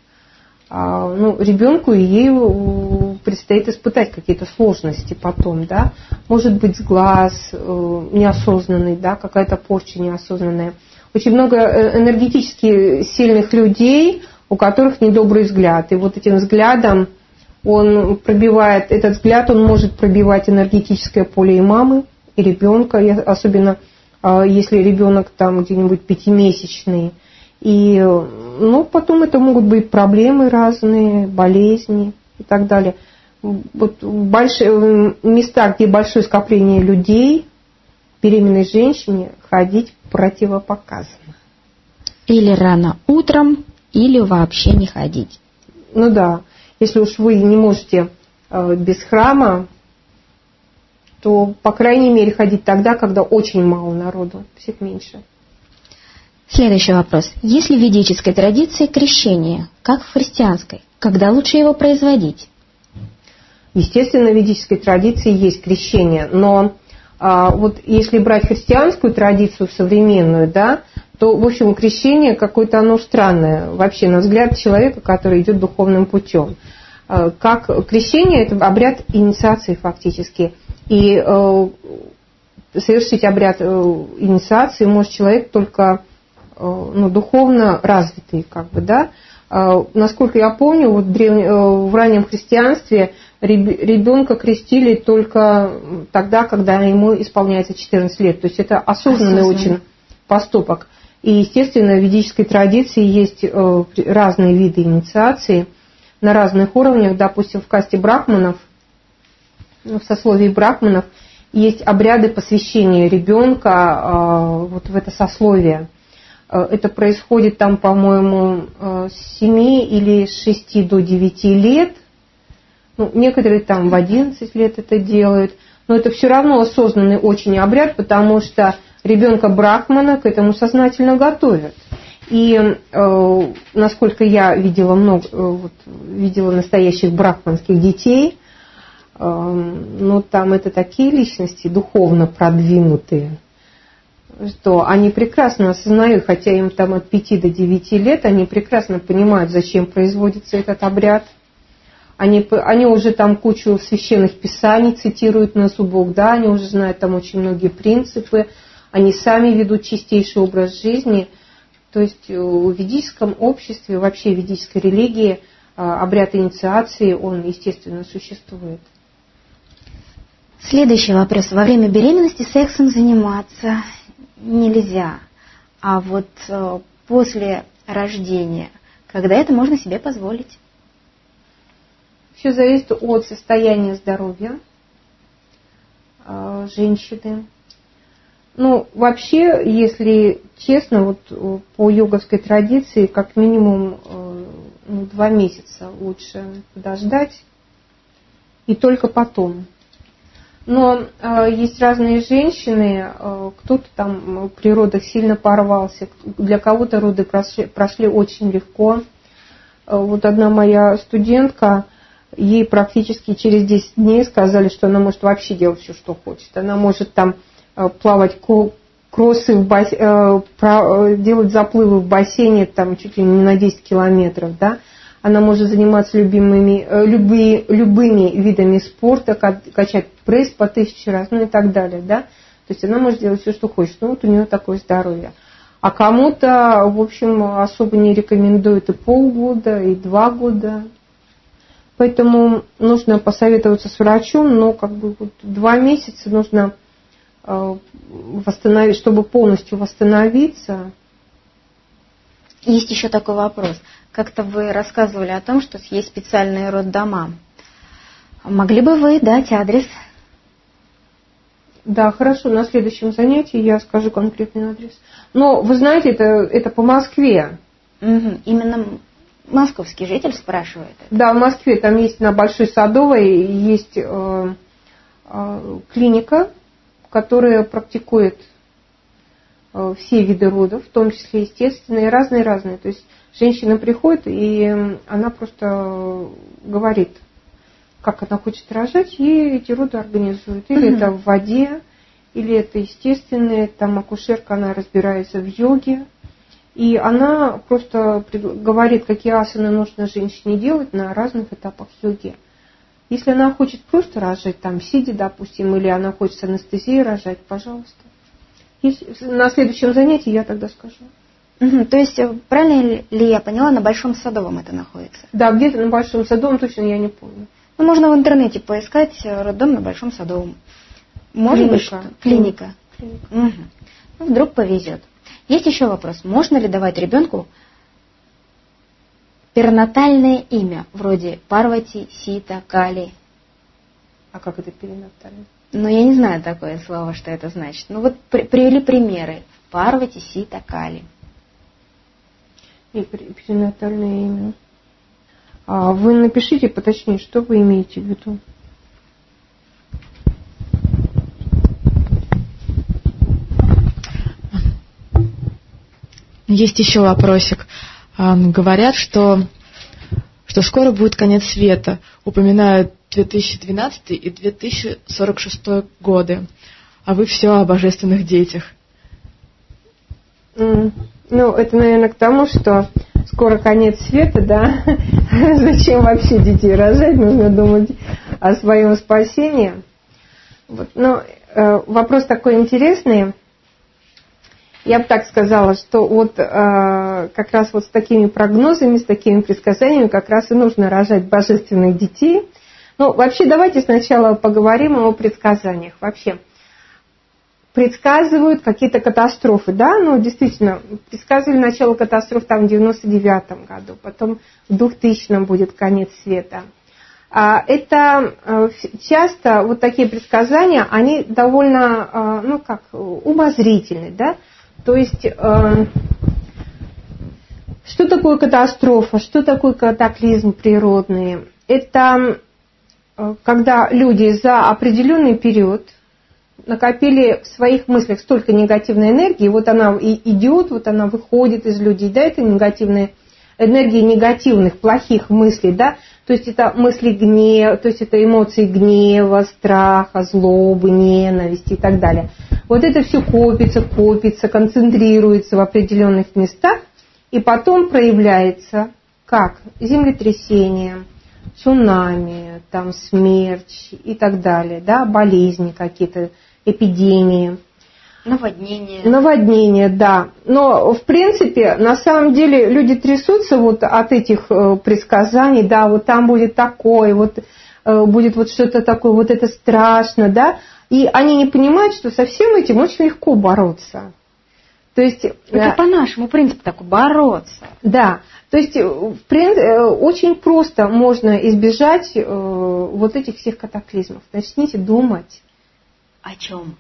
ну, ребенку и ей предстоит испытать какие-то сложности потом, да. Может быть, сглаз неосознанный, да, какая-то порча неосознанная. Очень много энергетически сильных людей, у которых недобрый взгляд. И вот этим взглядом он пробивает, этот взгляд он может пробивать энергетическое поле и мамы, и ребенка, особенно если ребенок там где-нибудь пятимесячный. И ну, потом это могут быть проблемы разные, болезни и так далее. Вот в больших местах, где большое скопление людей, беременной женщине ходить противопоказано. Или рано утром, или вообще не ходить. Ну да, если уж вы не можете э, без храма, то, по крайней мере, ходить тогда, когда очень мало народу, всех меньше. Следующий вопрос. Есть ли в ведической традиции крещение, как в христианской? Когда лучше его производить? Естественно, в ведической традиции есть крещение, но а, вот если брать христианскую традицию современную, да, то, в общем, крещение какое-то оно странное, вообще, на взгляд человека, который идет духовным путем. А, как крещение – это обряд инициации фактически. И э, совершить обряд э, инициации может человек только э, ну, духовно развитый, как бы, да. Э, насколько я помню, вот в, древ... э, в раннем христианстве ребенка крестили только тогда, когда ему исполняется четырнадцать лет. То есть это осознанный очень поступок. И, естественно, в ведической традиции есть э, разные виды инициации на разных уровнях. Допустим, в касте брахманов, в сословии брахманов есть обряды посвящения ребенка вот в это сословие. Это происходит там, по-моему, с семи или с шести до девяти лет. Ну, некоторые там в одиннадцать лет это делают. Но это все равно осознанный очень обряд, потому что ребенка брахмана к этому сознательно готовят. И э, насколько я видела много, вот, видела настоящих брахманских детей, но там это такие личности духовно продвинутые, что они прекрасно осознают, хотя им там от пяти до девяти лет, они прекрасно понимают, зачем производится этот обряд. Они, они уже там кучу священных писаний цитируют на зубок, да, они уже знают там очень многие принципы, они сами ведут чистейший образ жизни. То есть в ведическом обществе, вообще в ведической религии обряд инициации, он, естественно, существует. Следующий вопрос. Во время беременности сексом заниматься нельзя, а вот после рождения, когда это можно себе позволить? Все зависит от состояния здоровья э, женщины. Ну, вообще, если честно, вот по йоговской традиции, как минимум э, ну, два месяца лучше подождать, и только потом. Но э, есть разные женщины, э, кто-то там при родах сильно порвался, для кого-то роды прошли, прошли очень легко. Э, вот одна моя студентка, ей практически через десять дней сказали, что она может вообще делать все, что хочет. Она может там плавать кроссы, в бас... делать заплывы в бассейне там, чуть ли не на десять километров. Да? Она может заниматься любимыми, любые, любыми видами спорта, качать пресс по тысяче раз, ну и так далее. Да? То есть она может делать все, что хочет. Ну вот у нее такое здоровье. А кому-то, в общем, особо не рекомендуют и полгода, и два года. Поэтому нужно посоветоваться с врачом, но как бы вот два месяца нужно э, восстановить, чтобы полностью восстановиться. Есть еще такой вопрос. Как-то вы рассказывали о том, что есть специальные роддома. Могли бы вы дать адрес? Да, хорошо, на следующем занятии я скажу конкретный адрес. Но вы знаете, это, это по Москве. Угу, именно... Московский житель спрашивает. Да, в Москве там есть на Большой Садовой есть э, э, клиника, которая практикует э, все виды родов, в том числе естественные, разные-разные. То есть женщина приходит, и она просто говорит, как она хочет рожать, и эти роды организуют. Или mm-hmm. это в воде, или это естественные, там акушерка, она разбирается в йоге. И она просто говорит, какие асаны нужно женщине делать на разных этапах йоги. Если она хочет просто рожать, там, сидя, допустим, или она хочет с анестезией рожать, пожалуйста. Если, на следующем занятии я тогда скажу. Угу, то есть, правильно ли я поняла, на Большом Садовом это находится? Да, где-то на Большом Садовом, точно я не помню. Ну, можно в интернете поискать роддом на Большом Садовом. Может быть, что? Клиника. Клиника. Угу. Ну, вдруг повезет. Есть еще вопрос. Можно ли давать ребенку перинатальное имя, вроде Парвати, Сита, Кали? А как это перинатальное? Ну, я не знаю такое слово, что это значит. Ну, вот при, привели примеры. Парвати, Сита, Кали. И перинатальное имя. А вы напишите поточнее, что вы имеете в виду. Есть еще вопросик. Говорят, что, что скоро будет конец света. Упоминают две тысячи двенадцатый и две тысячи сорок шестой годы. А вы все о божественных детях. Mm. Ну, это, наверное, к тому, что скоро конец света, да? Зачем вообще детей рожать? Нужно думать о своем спасении. Вот. Но э, вопрос такой интересный. Я бы так сказала, что вот э, как раз вот с такими прогнозами, с такими предсказаниями как раз и нужно рожать божественных детей. Ну, вообще, давайте сначала поговорим о предсказаниях. Вообще, предсказывают какие-то катастрофы, да? Ну, действительно, предсказывали начало катастроф там в девяносто девятом году, потом в двухтысячном будет конец света. А это э, часто вот такие предсказания, они довольно, э, ну как, умозрительны, да? То есть, э, что такое катастрофа, что такое катаклизм природный? Это э, когда люди за определенный период накопили в своих мыслях столько негативной энергии, вот она и идет, вот она выходит из людей, да, это негативная энергия негативных, плохих мыслей, да, То есть это мысли гнева, то есть это эмоции гнева, страха, злобы, ненависти и так далее. Вот это все копится, копится, концентрируется в определенных местах и потом проявляется как землетрясение, цунами, там, смерч и так далее, да, болезни какие-то, эпидемии. Наводнение. Наводнение, да. Но, в принципе, на самом деле люди трясутся вот от этих э, предсказаний, да, вот там будет такое, вот э, будет вот что-то такое, вот это страшно, да, и они не понимают, что со всем этим очень легко бороться. То есть, это да, по нашему принципу такой, бороться. Да, то есть в принципе, очень просто можно избежать э, вот этих всех катаклизмов. Начните думать. О чем?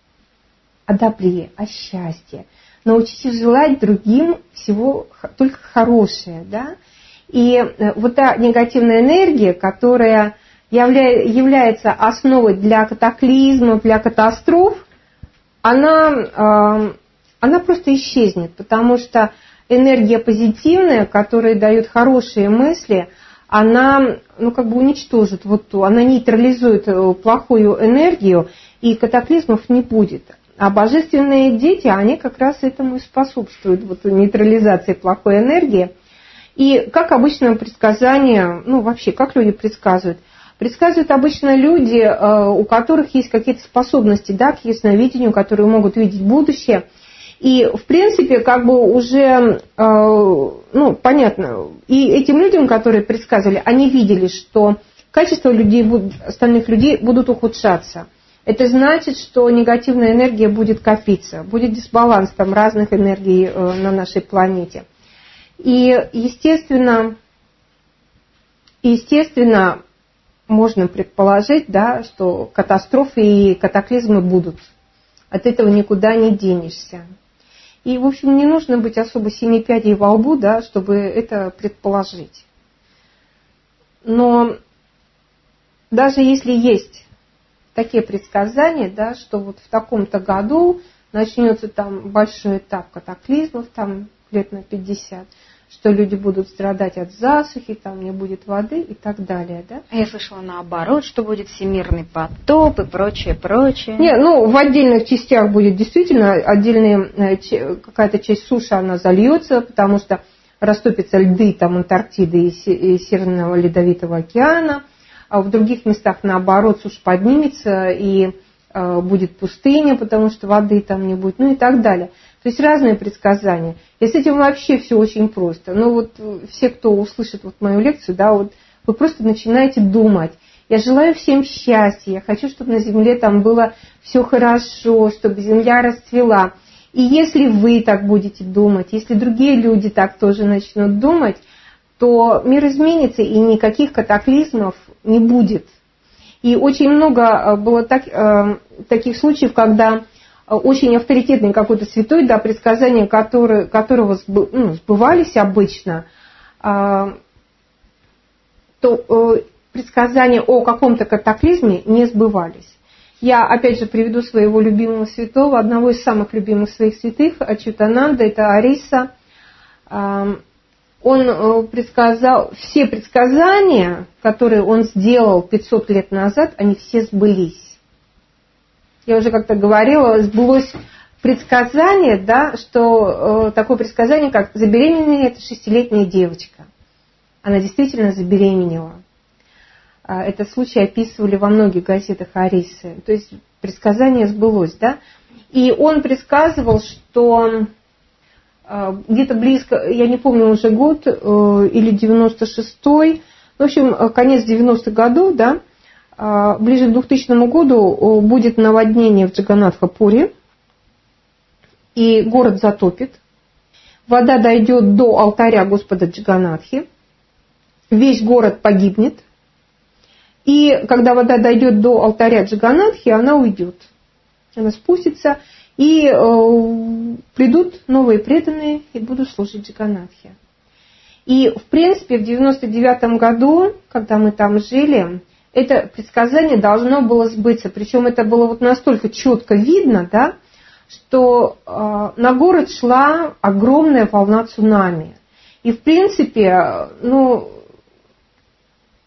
О добре, о счастье. Научитесь желать другим всего только хорошее, да? И вот та негативная энергия, которая явля- является основой для катаклизмов, для катастроф, она, э, она просто исчезнет, потому что энергия позитивная, которая дает хорошие мысли, она, ну, как бы уничтожит вот ту, она нейтрализует плохую энергию, и катаклизмов не будет. А божественные дети, они как раз этому и способствуют, вот нейтрализации плохой энергии. И как обычно предсказания, ну вообще, как люди предсказывают? Предсказывают обычно люди, у которых есть какие-то способности, да, к ясновидению, которые могут видеть будущее. И, в принципе, как бы уже, ну, понятно, и этим людям, которые предсказывали, они видели, что качество людей, остальных людей будут ухудшаться. Это значит, что негативная энергия будет копиться, будет дисбаланс там разных энергий на нашей планете. И, естественно, естественно, можно предположить, да, что катастрофы и катаклизмы будут. От этого никуда не денешься. И, в общем, не нужно быть особо семи пядей во лбу, да, чтобы это предположить. Но даже если есть такие предсказания, да, что вот в таком-то году начнется там большой этап катаклизмов, там лет на пятьдесят, что люди будут страдать от засухи, там не будет воды и так далее, да? А я слышала наоборот, что будет всемирный потоп и прочее, прочее. Не, ну в отдельных частях будет действительно отдельная какая-то часть суши, она зальется, потому что растопятся льды там Антарктиды и Северного Ледовитого океана, а в других местах наоборот суша поднимется и э, будет пустыня, потому что воды там не будет, ну и так далее. То есть разные предсказания. И с этим вообще все очень просто. Ну вот все, кто услышит вот мою лекцию, да, вот вы просто начинаете думать. Я желаю всем счастья, я хочу, чтобы на земле там было все хорошо, чтобы земля расцвела. И если вы так будете думать, если другие люди так тоже начнут думать, то мир изменится и никаких катаклизмов не будет. И очень много было так, э, таких случаев, когда очень авторитетный какой-то святой, да, предсказания который, которого сбы, ну, сбывались обычно, э, то э, предсказания о каком-то катаклизме не сбывались. Я опять же приведу своего любимого святого, одного из самых любимых своих святых, Ачютананда, это Ариса. Э, Он предсказал, все предсказания, которые он сделал пятьсот лет назад, они все сбылись. Я уже как-то говорила, сбылось предсказание, да, что э, такое предсказание, как забеременение, это шестилетняя девочка. Она действительно забеременела. Этот случай описывали во многих газетах Арисы. То есть предсказание сбылось, да. И он предсказывал, что где-то близко, я не помню уже год, или девяносто шестой, в общем, конец девяностых годов, да, ближе к двухтысячному году будет наводнение в Джаганнатха-Пури, и город затопит. Вода дойдет до алтаря Господа Джаганнатхи, весь город погибнет, и когда вода дойдет до алтаря Джаганнатхи, она уйдет. Она спустится, и э, придут новые преданные и будут служить Джаганнатхе. И, в принципе, в девяносто девятом году, когда мы там жили, это предсказание должно было сбыться. Причем это было вот настолько четко видно, да, что э, на город шла огромная волна цунами. И, в принципе, ну,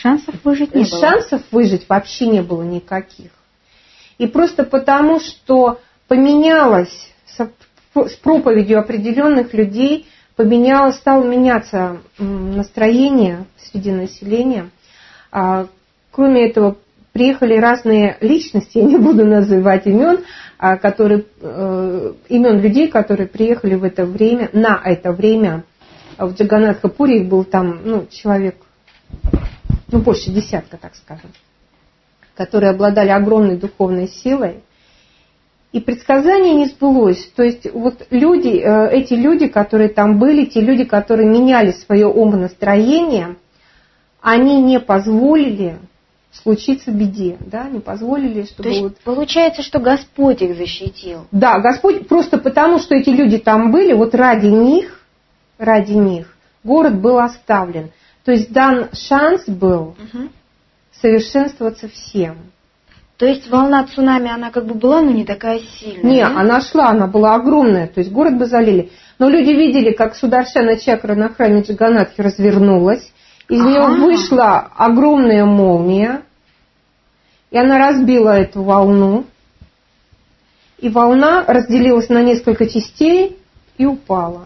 Шансов выжить не было. Шансов выжить вообще не было никаких. И просто потому, что поменялось с проповедью определенных людей, поменялось, стало меняться настроение среди населения. Кроме этого, приехали разные личности, я не буду называть имен, которые, имен людей, которые приехали в это время, на это время в Джаганнатха-Пури, их был там ну, человек, ну больше десятка, так скажем, которые обладали огромной духовной силой. И предсказание не сбылось. То есть вот люди, эти люди, которые там были, те люди, которые меняли свое умонастроение, они не позволили случиться беде, да, не позволили, чтобы... То есть вот... получается, что Господь их защитил. Да, Господь, просто потому, что эти люди там были, вот ради них, ради них город был оставлен. То есть дан шанс был угу. совершенствоваться всем. То есть волна цунами, она как бы была, но не такая сильная? Не, да? она шла, она была огромная, то есть город бы залили. Но люди видели, как Сударшана чакра на храме Джаганнатхи развернулась, из А-а-а. нее вышла огромная молния, и она разбила эту волну, и волна разделилась на несколько частей и упала.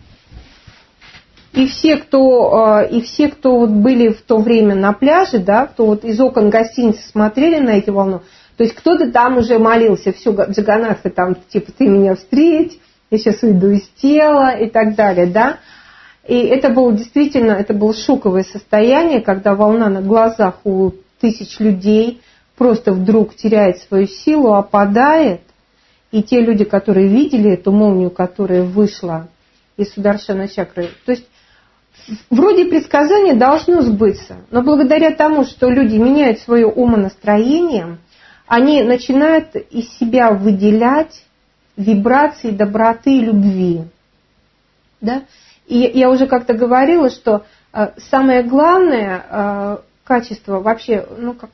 И все, кто, и все, кто вот были в то время на пляже, да, кто вот из окон гостиницы смотрели на эти волны, то есть кто-то там уже молился, все, Джаганнатха, там, типа, ты меня встреть, я сейчас уйду из тела и так далее, да. И это было действительно, это было шоковое состояние, когда волна на глазах у тысяч людей просто вдруг теряет свою силу, опадает, и те люди, которые видели эту молнию, которая вышла из Сударшана чакры, то есть вроде предсказание должно сбыться, но благодаря тому, что люди меняют свое умонастроение, они начинают из себя выделять вибрации доброты и любви. Да? И я уже как-то говорила, что самое главное качество вообще, ну как,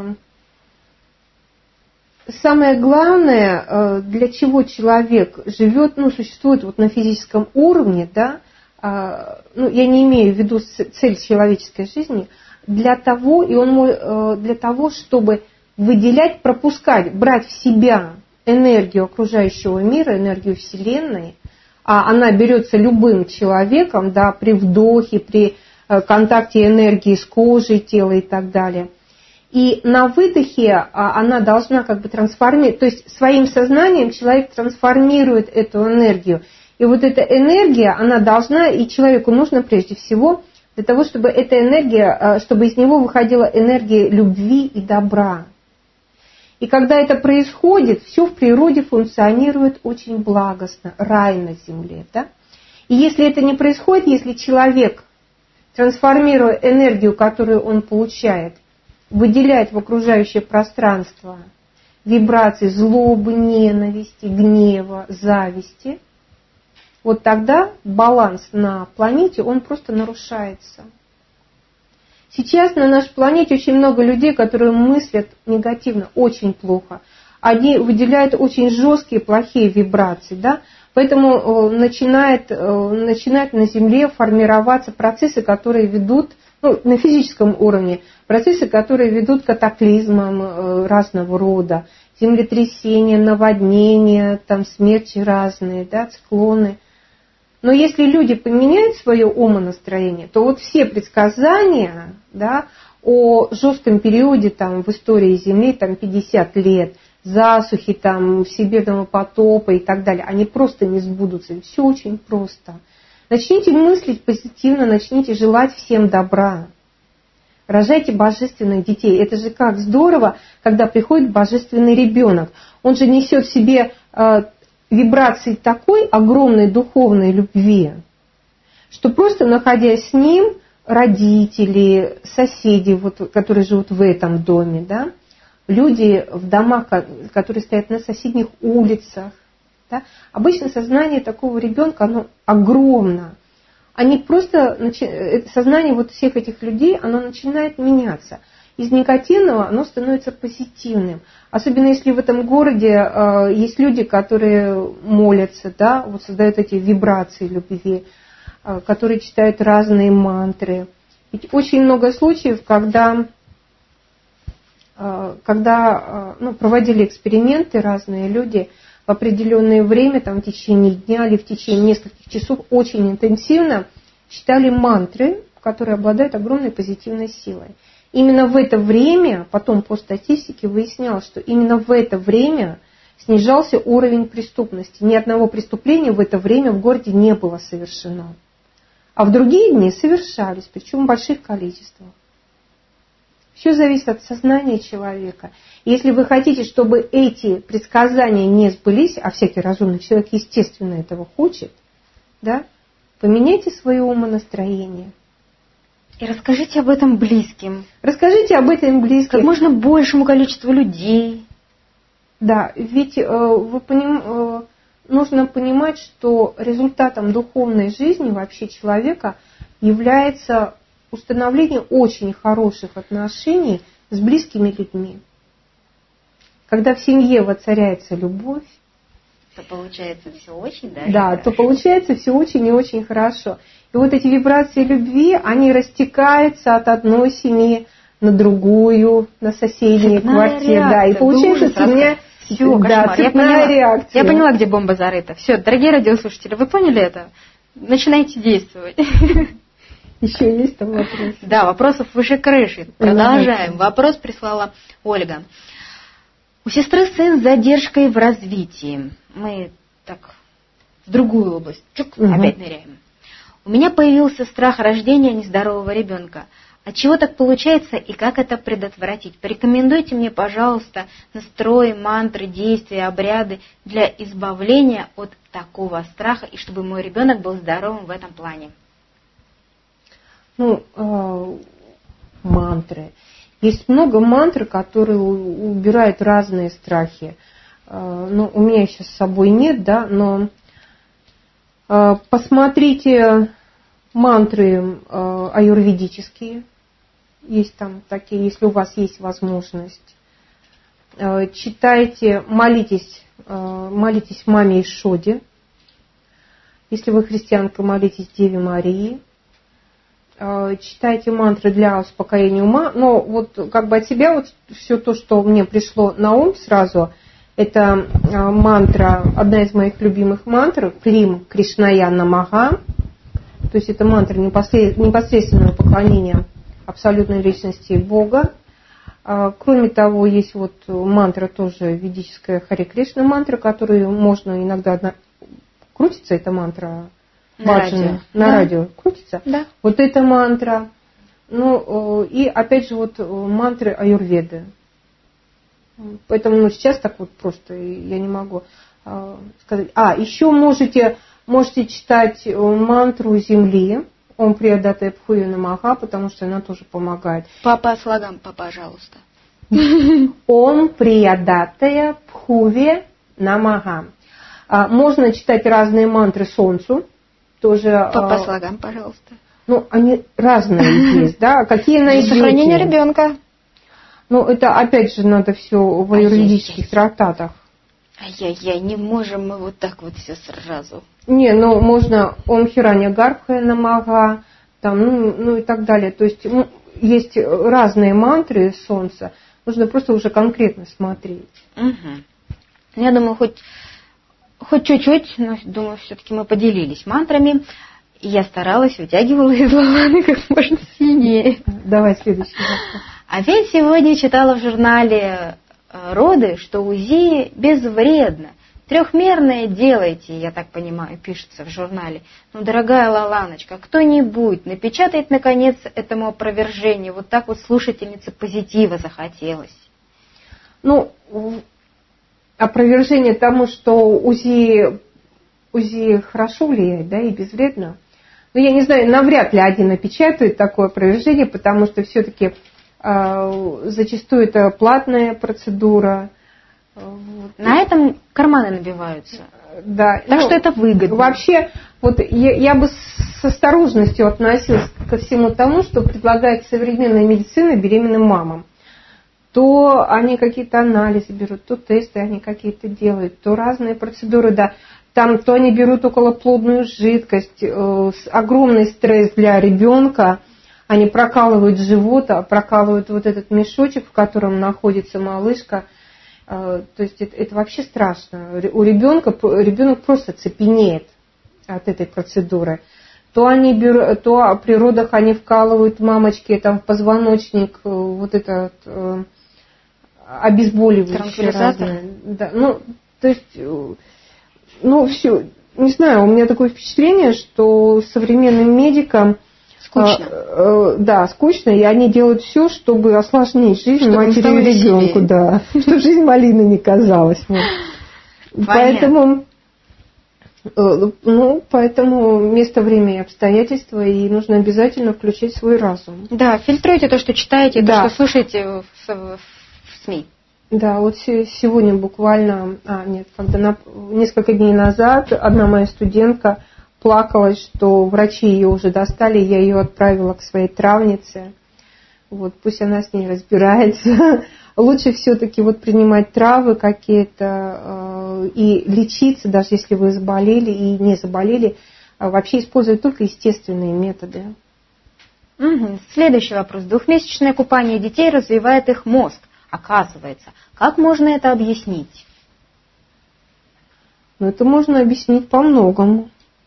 самое главное, для чего человек живет, ну существует вот на физическом уровне, да, ну, я не имею в виду цель человеческой жизни, для того, и он, для того, чтобы выделять, пропускать, брать в себя энергию окружающего мира, энергию Вселенной, а она берется любым человеком, да, при вдохе, при контакте энергии с кожей, тела и так далее. И на выдохе она должна как бы трансформировать, то есть своим сознанием человек трансформирует эту энергию. И вот эта энергия, она должна, и человеку нужно прежде всего для того, чтобы эта энергия, чтобы из него выходила энергия любви и добра. И когда это происходит, все в природе функционирует очень благостно, рай на земле. Да? И если это не происходит, если человек, трансформируя энергию, которую он получает, выделяет в окружающее пространство вибрации злобы, ненависти, гнева, зависти, вот тогда баланс на планете, он просто нарушается. Сейчас на нашей планете очень много людей, которые мыслят негативно, очень плохо. Они выделяют очень жесткие, плохие вибрации, да? Поэтому начинает, начинает на Земле формироваться процессы, которые ведут, ну, на физическом уровне, процессы, которые ведут к катаклизмам разного рода, землетрясения, наводнения, там смерти разные, да, циклоны. Но если люди поменяют свое умонастроение, то вот все предсказания, да, о жестком периоде там, в истории Земли там, пятьдесят лет, засухи, там, всемирного потопа и так далее, они просто не сбудутся. Все очень просто. Начните мыслить позитивно, начните желать всем добра. Рожайте божественных детей. Это же как здорово, когда приходит божественный ребенок. Он же несет в себе э, вибрации такой огромной духовной любви, что просто находясь с ним, родители, соседи, вот, которые живут в этом доме, да, люди в домах, которые стоят на соседних улицах, да, обычно сознание такого ребенка, оно огромно. Они просто, сознание вот всех этих людей, оно начинает меняться. Из негативного оно становится позитивным. Особенно если в этом городе э, есть люди, которые молятся, да, вот создают эти вибрации любви, э, которые читают разные мантры. Ведь очень много случаев, когда, когда ну, проводили эксперименты разные люди в определенное время, там, в течение дня или в течение нескольких часов очень интенсивно читали мантры, которые обладают огромной позитивной силой. Именно в это время, потом по статистике выяснялось, что именно в это время снижался уровень преступности. Ни одного преступления в это время в городе не было совершено. А в другие дни совершались, причем в больших количествах. Все зависит от сознания человека. Если вы хотите, чтобы эти предсказания не сбылись, а всякий разумный человек, естественно, этого хочет, да, поменяйте свое умонастроение. И расскажите об этом близким. Расскажите об этом близким. Как можно большему количеству людей. Да, ведь э, вы поним, э, нужно понимать, что результатом духовной жизни вообще человека является установление очень хороших отношений с близкими людьми. Когда в семье воцаряется любовь, то получается все очень, да? Да, хорошо. то получается все очень и очень хорошо. И вот эти вибрации любви, они растекаются от одной семьи на другую, на соседние квартиры. Да, и получается цепная, все, да, цепная я поняла, реакция. Я поняла, где бомба зарыта. Все, дорогие радиослушатели, вы поняли это? Начинайте действовать. Еще есть там вопрос? Да, вопросов выше крыши. Продолжаем. Вопрос прислала Ольга. У сестры сын с задержкой в развитии. Мы так в другую область. Чук, угу. Опять ныряем. У меня появился страх рождения нездорового ребенка. От чего так получается и как это предотвратить? Порекомендуйте мне, пожалуйста, настрои, мантры, действия, обряды для избавления от такого страха, и чтобы мой ребенок был здоровым в этом плане. Ну, э, мантры. Есть много мантр, которые убирают разные страхи. Э, ну, у меня сейчас с собой нет, да, но э, посмотрите мантры э, аюрведические. Есть там такие, если у вас есть возможность. Э, читайте, молитесь, э, молитесь маме Ишоде. Если вы христианка, молитесь Деве Марии. Читайте мантры для успокоения ума. Но вот как бы от себя вот все то, что мне пришло на ум сразу, это мантра, одна из моих любимых мантр, Клим Кришная Намаха. То есть это мантра непосредственного поклонения абсолютной личности Бога. Кроме того, есть вот мантра тоже ведическая Харе Кришна мантра, которую можно иногда... Крутится эта мантра? На радио. На да. радио крутится. Да. Вот эта мантра. Ну, и опять же вот мантры аюрведы. Поэтому ну, сейчас так вот просто я не могу э, сказать. А, еще можете, можете читать мантру Земли. Ом Приядатая Пхуви Намаха, потому что она тоже помогает. По слогам, пожалуйста. Ом Приядатая Пхуви Намаха. Можно читать разные мантры Солнцу. Тоже, по, по слогам, пожалуйста. Ну, они разные есть, да? Какие найдете? Для сохранения ребенка. Ну, это опять же надо все в аюрведических трактатах. Ай-яй-яй, не можем мы вот так вот все сразу. Не, ну можно Ом Хиранья Гарбхая Намаха, там, ну, ну и так далее. То есть ну, есть разные мантры Солнца. Нужно просто уже конкретно смотреть. Угу. Я думаю, хоть... Хоть чуть-чуть, но, думаю, все-таки мы поделились мантрами. И я старалась, вытягивала из лаваны как можно сильнее. Давай следующий вопрос. А ведь сегодня читала в журнале «Роды», что УЗИ безвредно. Трехмерное делайте, я так понимаю, пишется в журнале. Ну, дорогая Лаланочка, кто-нибудь напечатает, наконец, этому опровержению. Вот так вот слушательнице позитива захотелось. Ну... Опровержение тому, что УЗИ, УЗИ хорошо влияет, да, и безвредно. Но я не знаю, навряд ли один напечатает такое опровержение, потому что все-таки э, зачастую это платная процедура. Вот. На этом карманы набиваются. Да. Так ну, что это выгодно. Вообще, вот я, я бы с осторожностью относилась ко всему тому, что предлагает современная медицина беременным мамам. То они какие-то анализы берут, то тесты они какие-то делают, то разные процедуры, да. Там то они берут околоплодную жидкость, э, огромный стресс для ребенка, они прокалывают живот, прокалывают вот этот мешочек, в котором находится малышка. То есть это, это вообще страшно. У ребенка, ребенок просто цепенеет от этой процедуры. То они берут, то при родах они вкалывают мамочке там в позвоночник вот это э, обезболивающее разное. Да, ну, то есть, ну, все, не знаю, у меня такое впечатление, что современным медикам скучно. Э, э, да, скучно, и они делают все, чтобы осложнить жизнь чтобы матери и ребенку, да, чтобы жизнь малины не казалась. Поэтому Ну, поэтому место, время и обстоятельства, и нужно обязательно включить свой разум. Да, фильтруйте то, что читаете, да. то, что слушаете в, в, в СМИ. Да, вот сегодня буквально, а, нет, когда на, несколько дней назад одна моя студентка плакала, что врачи ее уже достали, я ее отправила к своей травнице. Вот, пусть она с ней разбирается. Лучше все-таки вот принимать травы какие-то э, и лечиться, даже если вы заболели и не заболели, а вообще использовать только естественные методы. Угу. Следующий вопрос. Двухмесячное купание детей развивает их мозг, оказывается. Как можно это объяснить? Ну, это можно объяснить по-многому.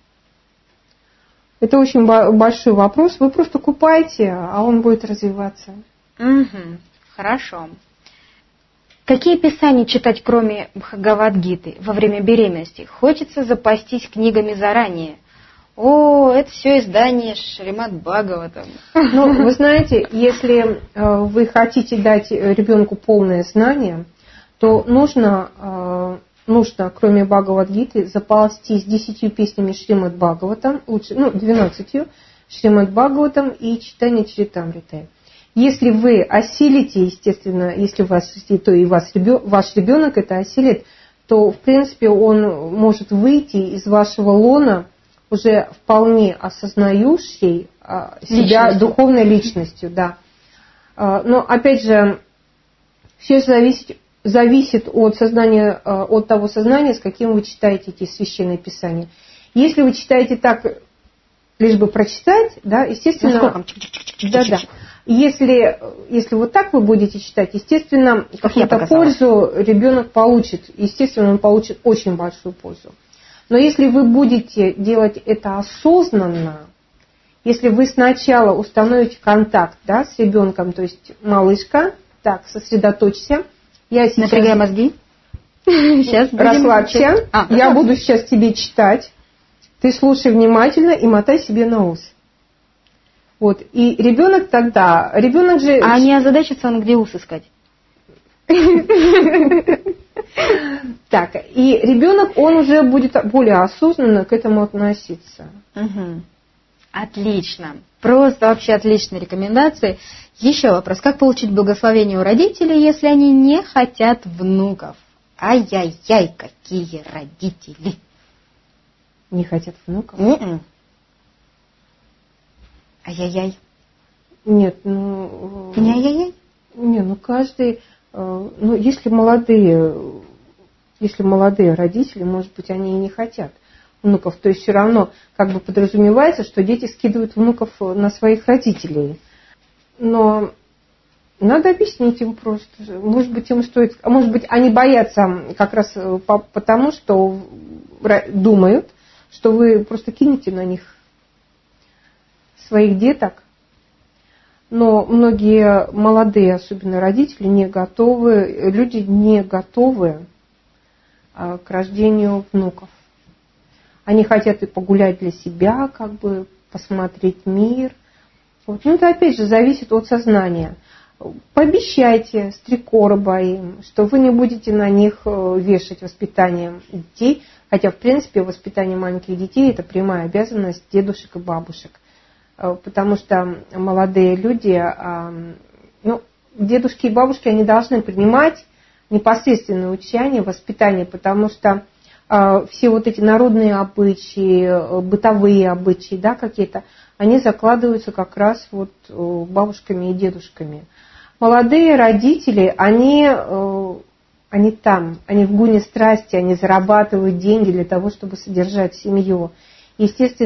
Это очень большой вопрос. Вы просто купайте, а он будет развиваться. Угу. Хорошо. Какие писания читать, кроме Бхагавад-гиты, во время беременности? Хочется запастись книгами заранее. О, это все издание Шримад-Бхагаватам. Ну, вы знаете, если вы хотите дать ребенку полное знание, то нужно, нужно кроме Бхагавад-гиты, запастись десятью песнями Шримад-Бхагаватам, лучше, ну, двенадцатью Шримад-Бхагаватам и читание Чаритамриты. Если вы осилите, естественно, если у вас, то и вас, ваш ребенок это осилит, то, в принципе, он может выйти из вашего лона уже вполне осознающий себя личностью. Духовной личностью. Да. Но, опять же, все зависит, зависит от, сознания, от того сознания, с каким вы читаете эти священные писания. Если вы читаете так, лишь бы прочитать, да, естественно... Да, да. Если, если вот так вы будете читать, естественно, какую-то пользу ребенок получит. Естественно, он получит очень большую пользу. Но если вы будете делать это осознанно, если вы сначала установите контакт, да, с ребенком, то есть малышка, так, сосредоточься. Я сейчас... Напрягай мозги. Сейчас расслабься. А, я буду сейчас тебе читать. Ты слушай внимательно и мотай себе на ус. Вот. И ребенок тогда, ребенок же... А не озадачится он, где ус искать? Так, и ребенок, он уже будет более осознанно к этому относиться. Угу. Отлично. Просто вообще отличные рекомендации. Еще вопрос. Как получить благословение у родителей, если они не хотят внуков? Ай-яй-яй, какие родители. Не хотят внуков? Mm-mm. Ай-яй-яй. Нет, ну... Не ай-яй-яй? Не, ну каждый... Ну, если молодые, если молодые родители, может быть, они и не хотят внуков, то есть все равно как бы подразумевается, что дети скидывают внуков на своих родителей. Но надо объяснить им просто. Может быть, им стоит... А может быть, они боятся как раз потому, что думают, что вы просто кинете на них своих деток. Но многие молодые, особенно родители, не готовы, люди не готовы к рождению внуков. Они хотят и погулять для себя, как бы посмотреть мир. Вот. Ну, это опять же зависит от сознания. Пообещайте с три короба им, что вы не будете на них вешать воспитание детей, хотя, в принципе, воспитание маленьких детей – это прямая обязанность дедушек и бабушек. Потому что молодые люди, ну, дедушки и бабушки, они должны принимать непосредственное учение, воспитание, потому что все вот эти народные обычаи, бытовые обычаи, да, какие-то, они закладываются как раз вот бабушками и дедушками. Молодые родители, они, они там, они в гуне страсти, они зарабатывают деньги для того, чтобы содержать семью. Естественно,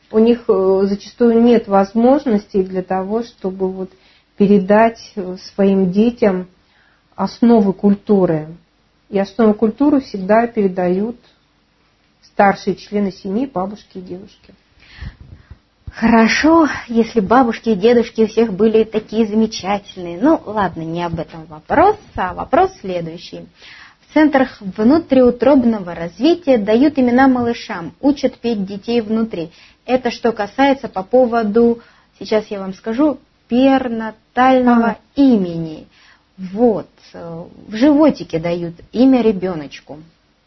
у них зачастую нет возможностей для того, чтобы вот передать своим детям основы культуры. И основы культуры всегда передают старшие члены семьи, бабушки и дедушки. Хорошо, если бабушки и дедушки у всех были такие замечательные. Ну, ладно, не об этом вопрос, а вопрос следующий. В центрах внутриутробного развития дают имена малышам, учат петь детей внутри. Это что касается по поводу, сейчас я вам скажу, перинатального а. имени. Вот, в животике дают имя ребеночку.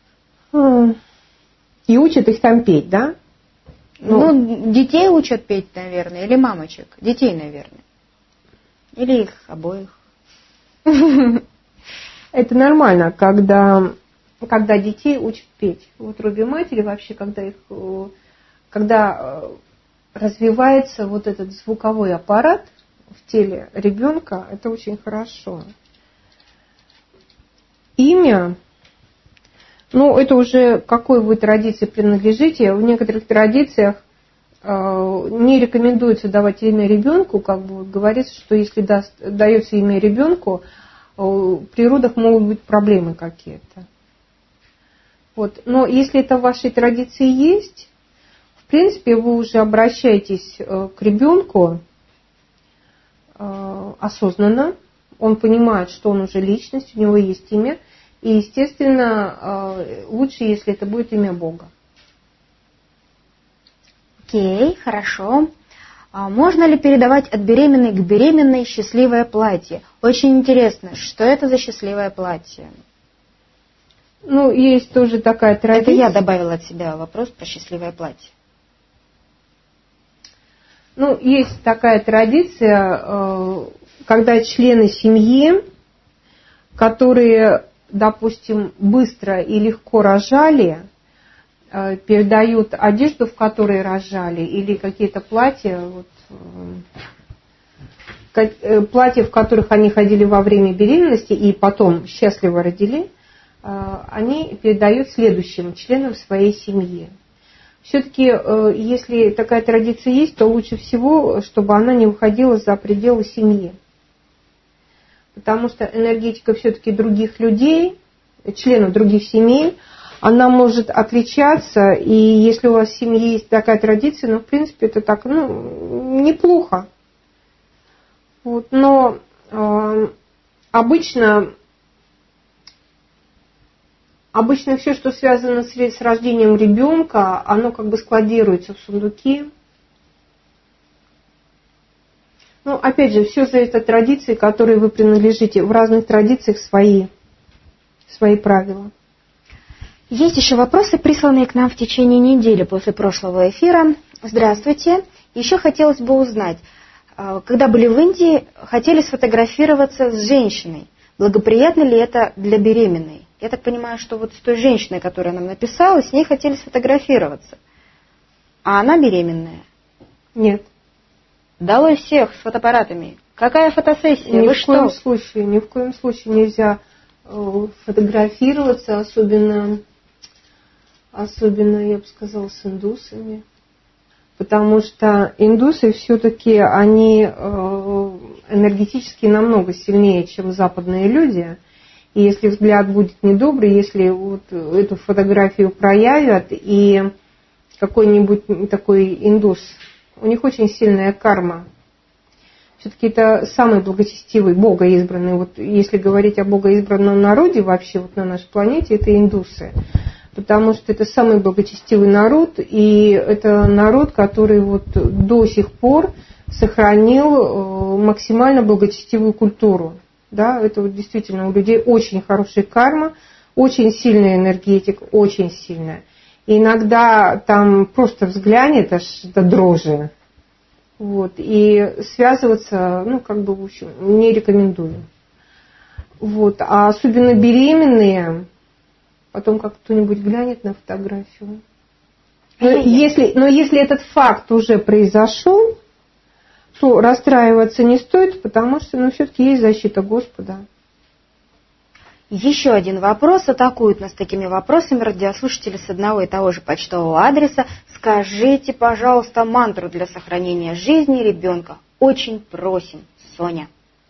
И учат их там петь, да? Ну, ну, детей учат петь, наверное, или мамочек. Детей, наверное. Или их обоих. Это нормально, когда, когда детей учат петь. В утробе матери вообще, когда их, когда развивается вот этот звуковой аппарат в теле ребенка, это очень хорошо. Имя, ну, это уже к какой вы традиции принадлежите. В некоторых традициях э, не рекомендуется давать имя ребенку, как бы говорится, что если даст, дается имя ребенку, э, при родах могут быть проблемы какие-то. Вот. Но если это в вашей традиции есть, в принципе, вы уже обращаетесь э, к ребенку э, осознанно. Он понимает, что он уже личность, у него есть имя. И, естественно, лучше, если это будет имя Бога. Окей, хорошо. А можно ли передавать от беременной к беременной счастливое платье? Очень интересно, что это за счастливое платье? Ну, есть тоже такая традиция. Это я добавила от себя вопрос про счастливое платье. Ну, есть такая традиция, когда члены семьи, которые, допустим, быстро и легко рожали, передают одежду, в которой рожали, или какие-то платья, вот, платья, в которых они ходили во время беременности и потом счастливо родили, они передают следующим членам своей семьи. Все-таки, если такая традиция есть, то лучше всего, чтобы она не выходила за пределы семьи. Потому что энергетика все-таки других людей, членов других семей, она может отличаться. И если у вас в семье есть такая традиция, ну, в принципе, это так, ну, неплохо. Вот, но э, обычно... Обычно все, что связано с, с рождением ребенка, оно как бы складируется в сундуки. Ну, опять же, все зависит от традиции, которой вы принадлежите. В разных традициях свои, свои правила. Есть еще вопросы, присланные к нам в течение недели после прошлого эфира. Здравствуйте. Еще хотелось бы узнать, когда были в Индии, хотели сфотографироваться с женщиной. Благоприятно ли это для беременной? Я так понимаю, что вот с той женщиной, которая нам написала, с ней хотели сфотографироваться. А она беременная? Нет. Долой всех с фотоаппаратами. Какая фотосессия? Ни Вы в что? коем случае, ни в коем случае нельзя фотографироваться, особенно, особенно, я бы сказала, с индусами. Потому что индусы все-таки, они энергетически намного сильнее, чем западные люди. И если взгляд будет недобрый, если вот эту фотографию проявят, и какой-нибудь такой индус, у них очень сильная карма. Все-таки это самый благочестивый, богоизбранный. Вот если говорить о богоизбранном народе вообще вот на нашей планете, это индусы. Потому что это самый благочестивый народ, и это народ, который вот до сих пор сохранил максимально благочестивую культуру. Да, это вот действительно у людей очень хорошая карма, очень сильная энергетика, очень сильная. И иногда там просто взглянет аж до дрожи. Вот, и связываться, ну, как бы, в общем, не рекомендую. Вот, а особенно беременные, потом как кто-нибудь глянет на фотографию. Но если, но если этот факт уже произошел, то расстраиваться не стоит, потому что, ну, все-таки есть защита Господа. Еще один вопрос. Атакуют нас такими вопросами радиослушатели с одного и того же почтового адреса. Скажите, пожалуйста, мантру для сохранения жизни ребенка. Очень просим, Соня.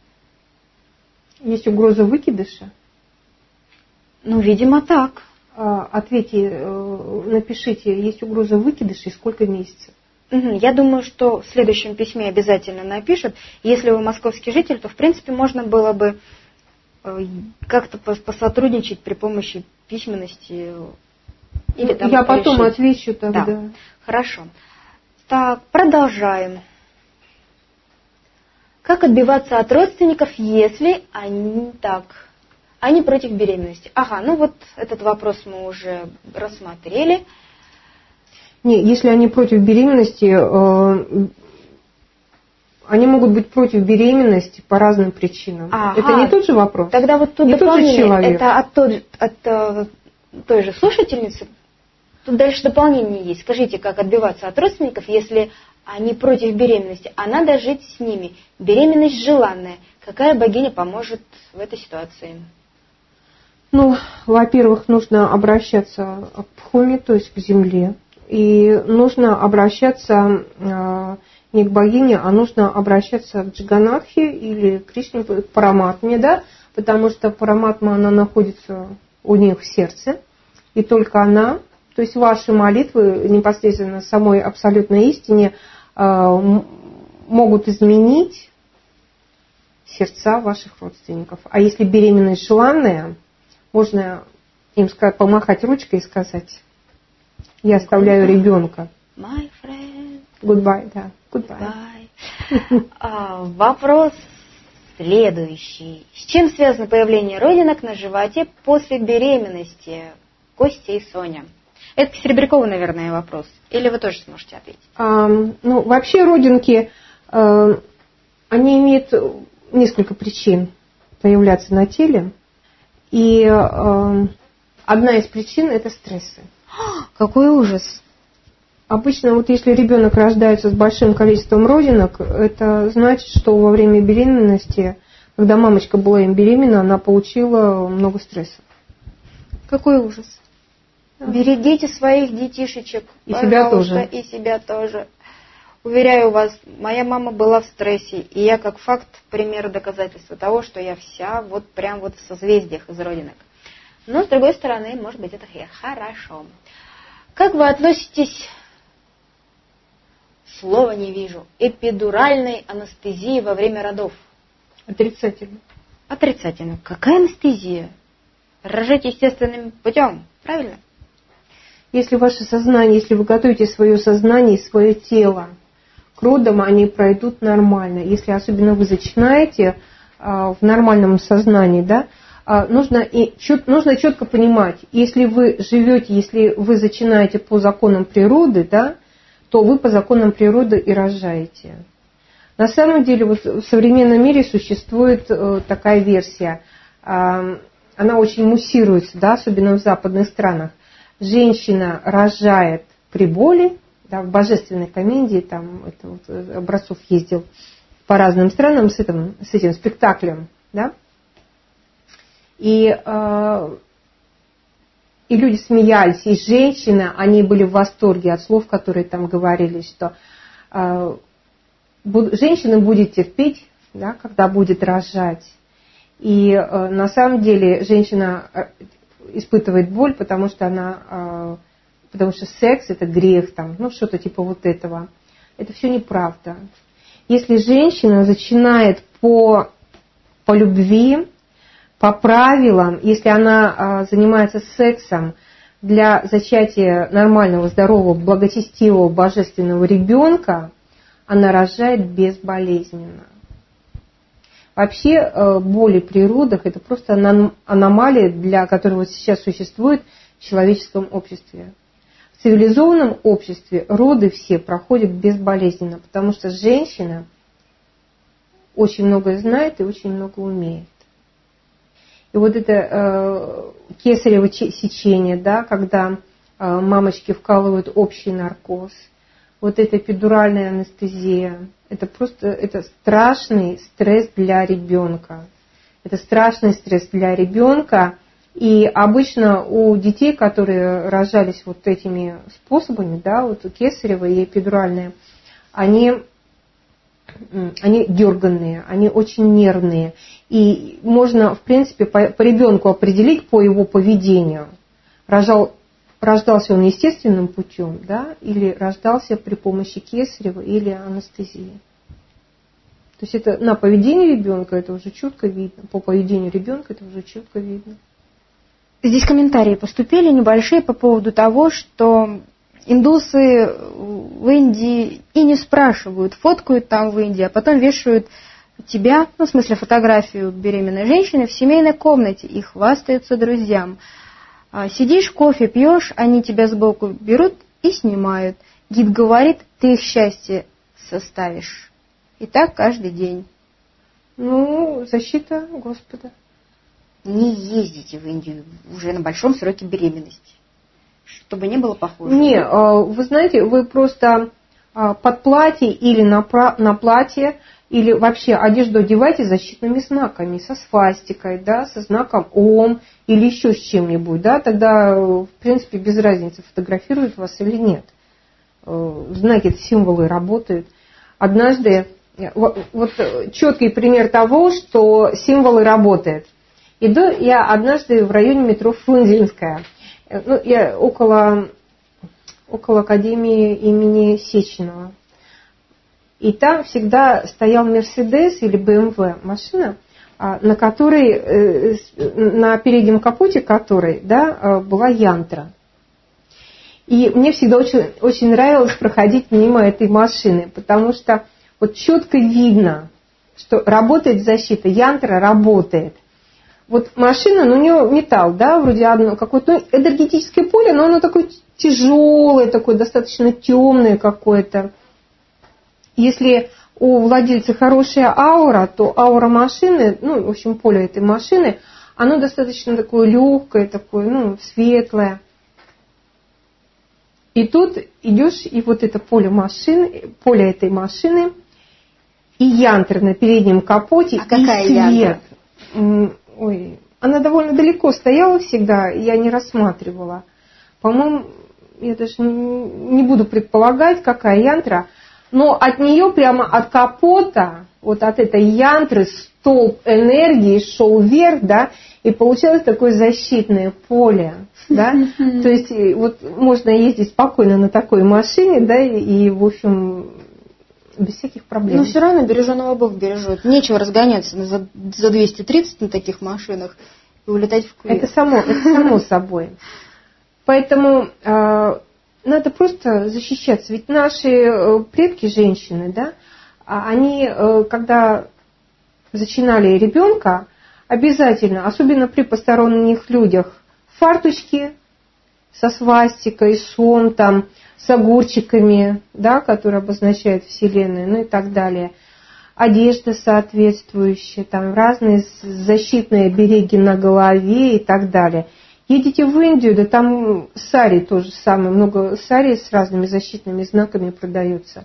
Есть угроза выкидыша? Ну, видимо, так. Ответьте, напишите, есть угроза выкидыша и сколько месяцев? Я думаю, что в следующем письме обязательно напишут. Если вы московский житель, то, в принципе, можно было бы как-то посотрудничать при помощи письменности. Или там Я потом решить. отвечу тогда. Да. Хорошо. Так, продолжаем. Как отбиваться от родственников, если они так, они против беременности? Ага, ну вот этот вопрос мы уже рассмотрели. Не, если они против беременности, э, они могут быть против беременности по разным причинам. Ага. Это не тот же вопрос? Тогда вот тут не дополнение. Тот же Это от, той, от э, той же слушательницы. Тут дальше дополнение есть. Скажите, как отбиваться от родственников, если они против беременности, а надо жить с ними. Беременность желанная. Какая богиня поможет в этой ситуации? Ну, во-первых, нужно обращаться к Пхуме, то есть к земле. И нужно обращаться э, не к богине, а нужно обращаться к Джаганатхе или к Кришне, к Параматме, да, потому что Параматма, она находится у них в сердце, и только она, то есть ваши молитвы непосредственно самой абсолютной истине э, могут изменить сердца ваших родственников. А если беременность желанная, можно им сказать, помахать ручкой и сказать: я оставляю ребенка. My friend. Goodbye, да. Goodbye. Goodbye. а, вопрос следующий. С чем связано появление родинок на животе после беременности? Костя и Соня. Это к Серебрякову, наверное, вопрос. Или вы тоже сможете ответить? А, ну, вообще родинки, а, они имеют несколько причин появляться на теле. И а, одна из причин – это стрессы. Какой ужас! Обычно вот если ребенок рождается с большим количеством родинок, это значит, что во время беременности, когда мамочка была им беременна, она получила много стрессов. Какой ужас! Да. Берегите своих детишечек, и себя тоже. И себя тоже. Уверяю вас, моя мама была в стрессе, и я как факт, пример доказательства того, что я вся вот прям вот в созвездиях из родинок. Но, с другой стороны, может быть, это хорошо. Как вы относитесь, слова не вижу, эпидуральной анестезии во время родов? Отрицательно. Отрицательно. Какая анестезия? Рожать естественным путем, правильно? Если ваше сознание, если вы готовите свое сознание и свое тело к родам, они пройдут нормально. Если особенно вы зачинаете в нормальном сознании, да, Нужно, и, чет, нужно четко понимать, если вы живете, если вы зачинаете по законам природы, да, то вы по законам природы и рожаете. На самом деле вот в современном мире существует э, такая версия, э, она очень муссируется, да, особенно в западных странах. Женщина рожает при боли, да, в божественной комедии, там это вот, Образцов ездил по разным странам с этим, с этим спектаклем, да. И, э, и люди смеялись, и женщины, они были в восторге от слов, которые там говорились, что э, буд, женщина будет терпеть, да, когда будет рожать. И э, на самом деле женщина испытывает боль, потому что она, э, потому что секс это грех, там, ну что-то типа вот этого. Это все неправда. Если женщина зачинает по, по любви, по правилам, если она а, занимается сексом для зачатия нормального, здорового, благочестивого, божественного ребенка, она рожает безболезненно. Вообще э, боли при родах – это просто аномалия, для которой вот сейчас существует в человеческом обществе. В цивилизованном обществе роды все проходят безболезненно, потому что женщина очень многое знает и очень много умеет. И вот это э, кесарево сечение, да, когда э, мамочки вкалывают общий наркоз, вот эта эпидуральная анестезия, это просто это страшный стресс для ребенка. Это страшный стресс для ребенка. И обычно у детей, которые рожались вот этими способами, да, вот кесарево и эпидуральные, они, они дерганные, они очень нервные. И можно, в принципе, по, по ребенку определить по его поведению, рожал, рождался он естественным путем, да, или рождался при помощи кесарева или анестезии. То есть это на поведение ребенка это уже четко видно, по поведению ребенка это уже четко видно. Здесь комментарии поступили небольшие по поводу того, что индусы в Индии и не спрашивают, фоткают там в Индии, а потом вешают тебя, ну, в смысле фотографию беременной женщины в семейной комнате и хвастаются друзьям. Сидишь, кофе пьешь, они тебя сбоку берут и снимают. Гид говорит, ты их счастье составишь. И так каждый день. Ну, защита Господа. Не ездите в Индию уже на большом сроке беременности, чтобы не было похоже. Не, вы знаете, вы просто под платье или на, на платье, или вообще одежду одевайте с защитными знаками, со свастикой, да, со знаком Ом или еще с чем-нибудь, да, тогда, в принципе, без разницы, фотографируют вас или нет. Знаки, символы работают. Однажды, вот, вот четкий пример того, что символы работают. Иду я однажды в районе метро Фрунзенская, ну, я около, около академии имени Сеченова. И там всегда стоял Мерседес или бэ эм вэ машина, на которой, на переднем капоте которой, да, была янтра. И мне всегда очень, очень нравилось проходить мимо этой машины, потому что вот четко видно, что работает защита, янтра работает. Вот машина, ну у нее металл, да, вроде одно какое-то ну, энергетическое поле, но оно такое тяжелое, такое достаточно темное какое-то. Если у владельца хорошая аура, то аура машины, ну, в общем, поле этой машины, оно достаточно такое легкое, такое, ну, светлое. И тут идешь, и вот это поле машины, поле этой машины, и янтра на переднем капоте, а и какая свет. Янтра? Ой, она довольно далеко стояла всегда, я не рассматривала. По-моему, я даже не буду предполагать, какая янтра, но от нее прямо от капота, вот от этой янтры столб энергии шел вверх, да, и получалось такое защитное поле, да. То есть вот можно ездить спокойно на такой машине, да, и, в общем, без всяких проблем. Но все равно береженого Бог бережет. Нечего разгоняться за, за двести тридцать на таких машинах и улетать в квест. Это само, это само собой. Поэтому э, надо просто защищаться. Ведь наши предки, женщины, да, они, э, когда зачинали ребенка, обязательно, особенно при посторонних людях, фарточки со свастикой, сон там, с огурчиками, да, которые обозначают Вселенную, ну и так далее. Одежда соответствующая, там разные защитные береги на голове и так далее. Едете в Индию, да там сари тоже самое, много сари с разными защитными знаками продается.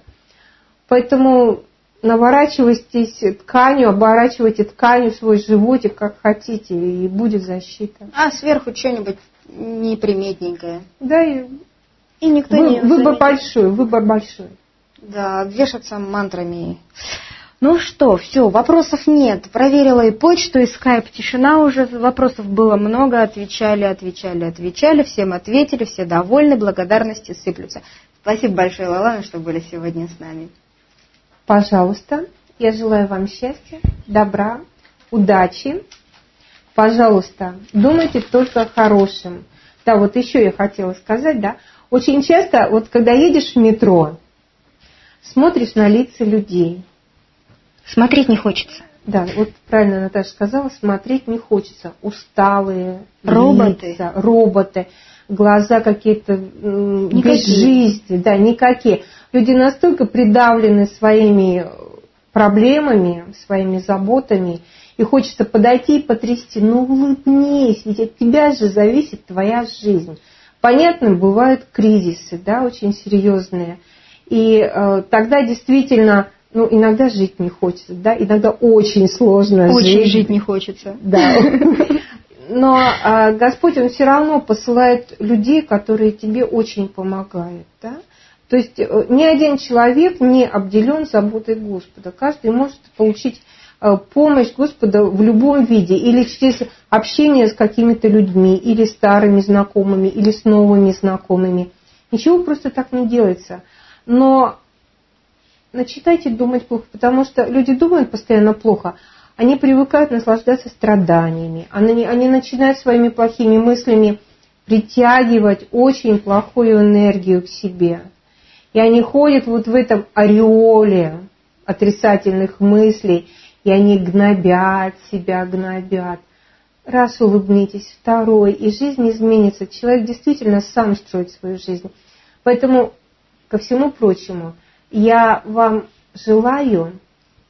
Поэтому наворачивайтесь тканью, оборачивайте тканью свой животик, как хотите, и будет защита. А сверху что-нибудь неприметненькое. Да, и, и никто вы, не выбор заметит. большой, выбор большой. Да, обвешаться мантрами. Ну что, все, вопросов нет. Проверила и почту, и скайп. Тишина уже, вопросов было много. Отвечали, отвечали, отвечали. Всем ответили, все довольны, благодарности сыплются. Спасибо большое, Лалана, что были сегодня с нами. Пожалуйста, я желаю вам счастья, добра, удачи. Пожалуйста, думайте только о хорошем. Да, вот еще я хотела сказать, да, очень часто, вот когда едешь в метро, смотришь на лица людей. Смотреть не хочется. Да, вот правильно Наташа сказала, смотреть не хочется. Усталые роботы, лица, роботы, глаза какие-то без жизни, да, никакие. Люди настолько придавлены своими проблемами, своими заботами, и хочется подойти и потрясти. Ну улыбнись, ведь от тебя же зависит твоя жизнь. Понятно, бывают кризисы, да, очень серьезные. И э, тогда действительно Ну, иногда жить не хочется, да, иногда очень сложно Очень жить. жить не хочется. Да. Но а, Господь, Он все равно посылает людей, которые тебе очень помогают, да. То есть ни один человек не обделен заботой Господа. Каждый может получить помощь Господа в любом виде. Или через общение с какими-то людьми, или старыми знакомыми, или с новыми знакомыми. Ничего просто так не делается. Но начинайте думать плохо, потому что люди думают постоянно плохо. Они привыкают наслаждаться страданиями. Они, они начинают своими плохими мыслями притягивать очень плохую энергию к себе. И они ходят вот в этом ореоле отрицательных мыслей, и они гнобят себя, гнобят. Раз улыбнитесь, второй, и жизнь изменится. Человек действительно сам строит свою жизнь. Поэтому, ко всему прочему, я вам желаю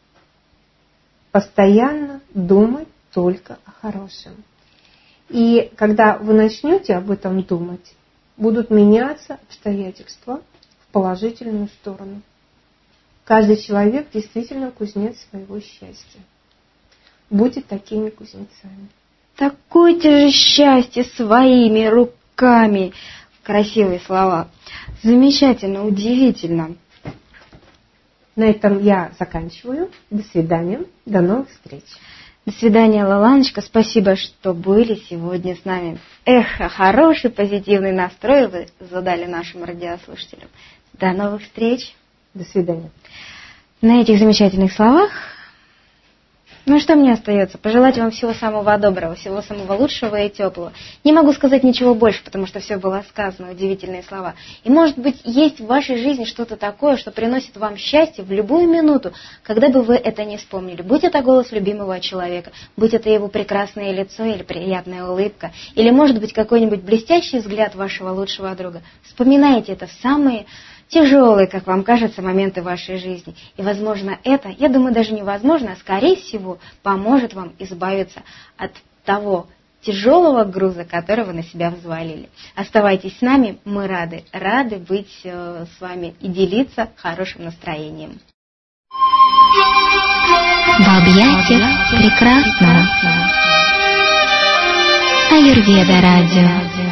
постоянно думать только о хорошем. И когда вы начнете об этом думать, будут меняться обстоятельства в положительную сторону. Каждый человек действительно кузнец своего счастья. Будьте такими кузнецами. Такое-то же счастье своими руками. Красивые слова. Замечательно, удивительно. На этом я заканчиваю. До свидания. До новых встреч. До свидания, Лаланочка. Спасибо, что были сегодня с нами. Эх, хороший позитивный настрой вы задали нашим радиослушателям. До новых встреч. До свидания. На этих замечательных словах, ну что мне остается? Пожелать вам всего самого доброго, всего самого лучшего и теплого. Не могу сказать ничего больше, потому что все было сказано, удивительные слова. И может быть есть в вашей жизни что-то такое, что приносит вам счастье в любую минуту, когда бы вы это не вспомнили. Будь это голос любимого человека, будь это его прекрасное лицо или приятная улыбка, или может быть какой-нибудь блестящий взгляд вашего лучшего друга. Вспоминайте это в самые тяжелые, как вам кажется, моменты вашей жизни. И, возможно, это, я думаю, даже невозможно, а скорее всего, поможет вам избавиться от того тяжелого груза, который вы на себя взвалили. Оставайтесь с нами, мы рады, рады быть э, с вами и делиться хорошим настроением. В объятиях прекрасного. Аюрведа радио.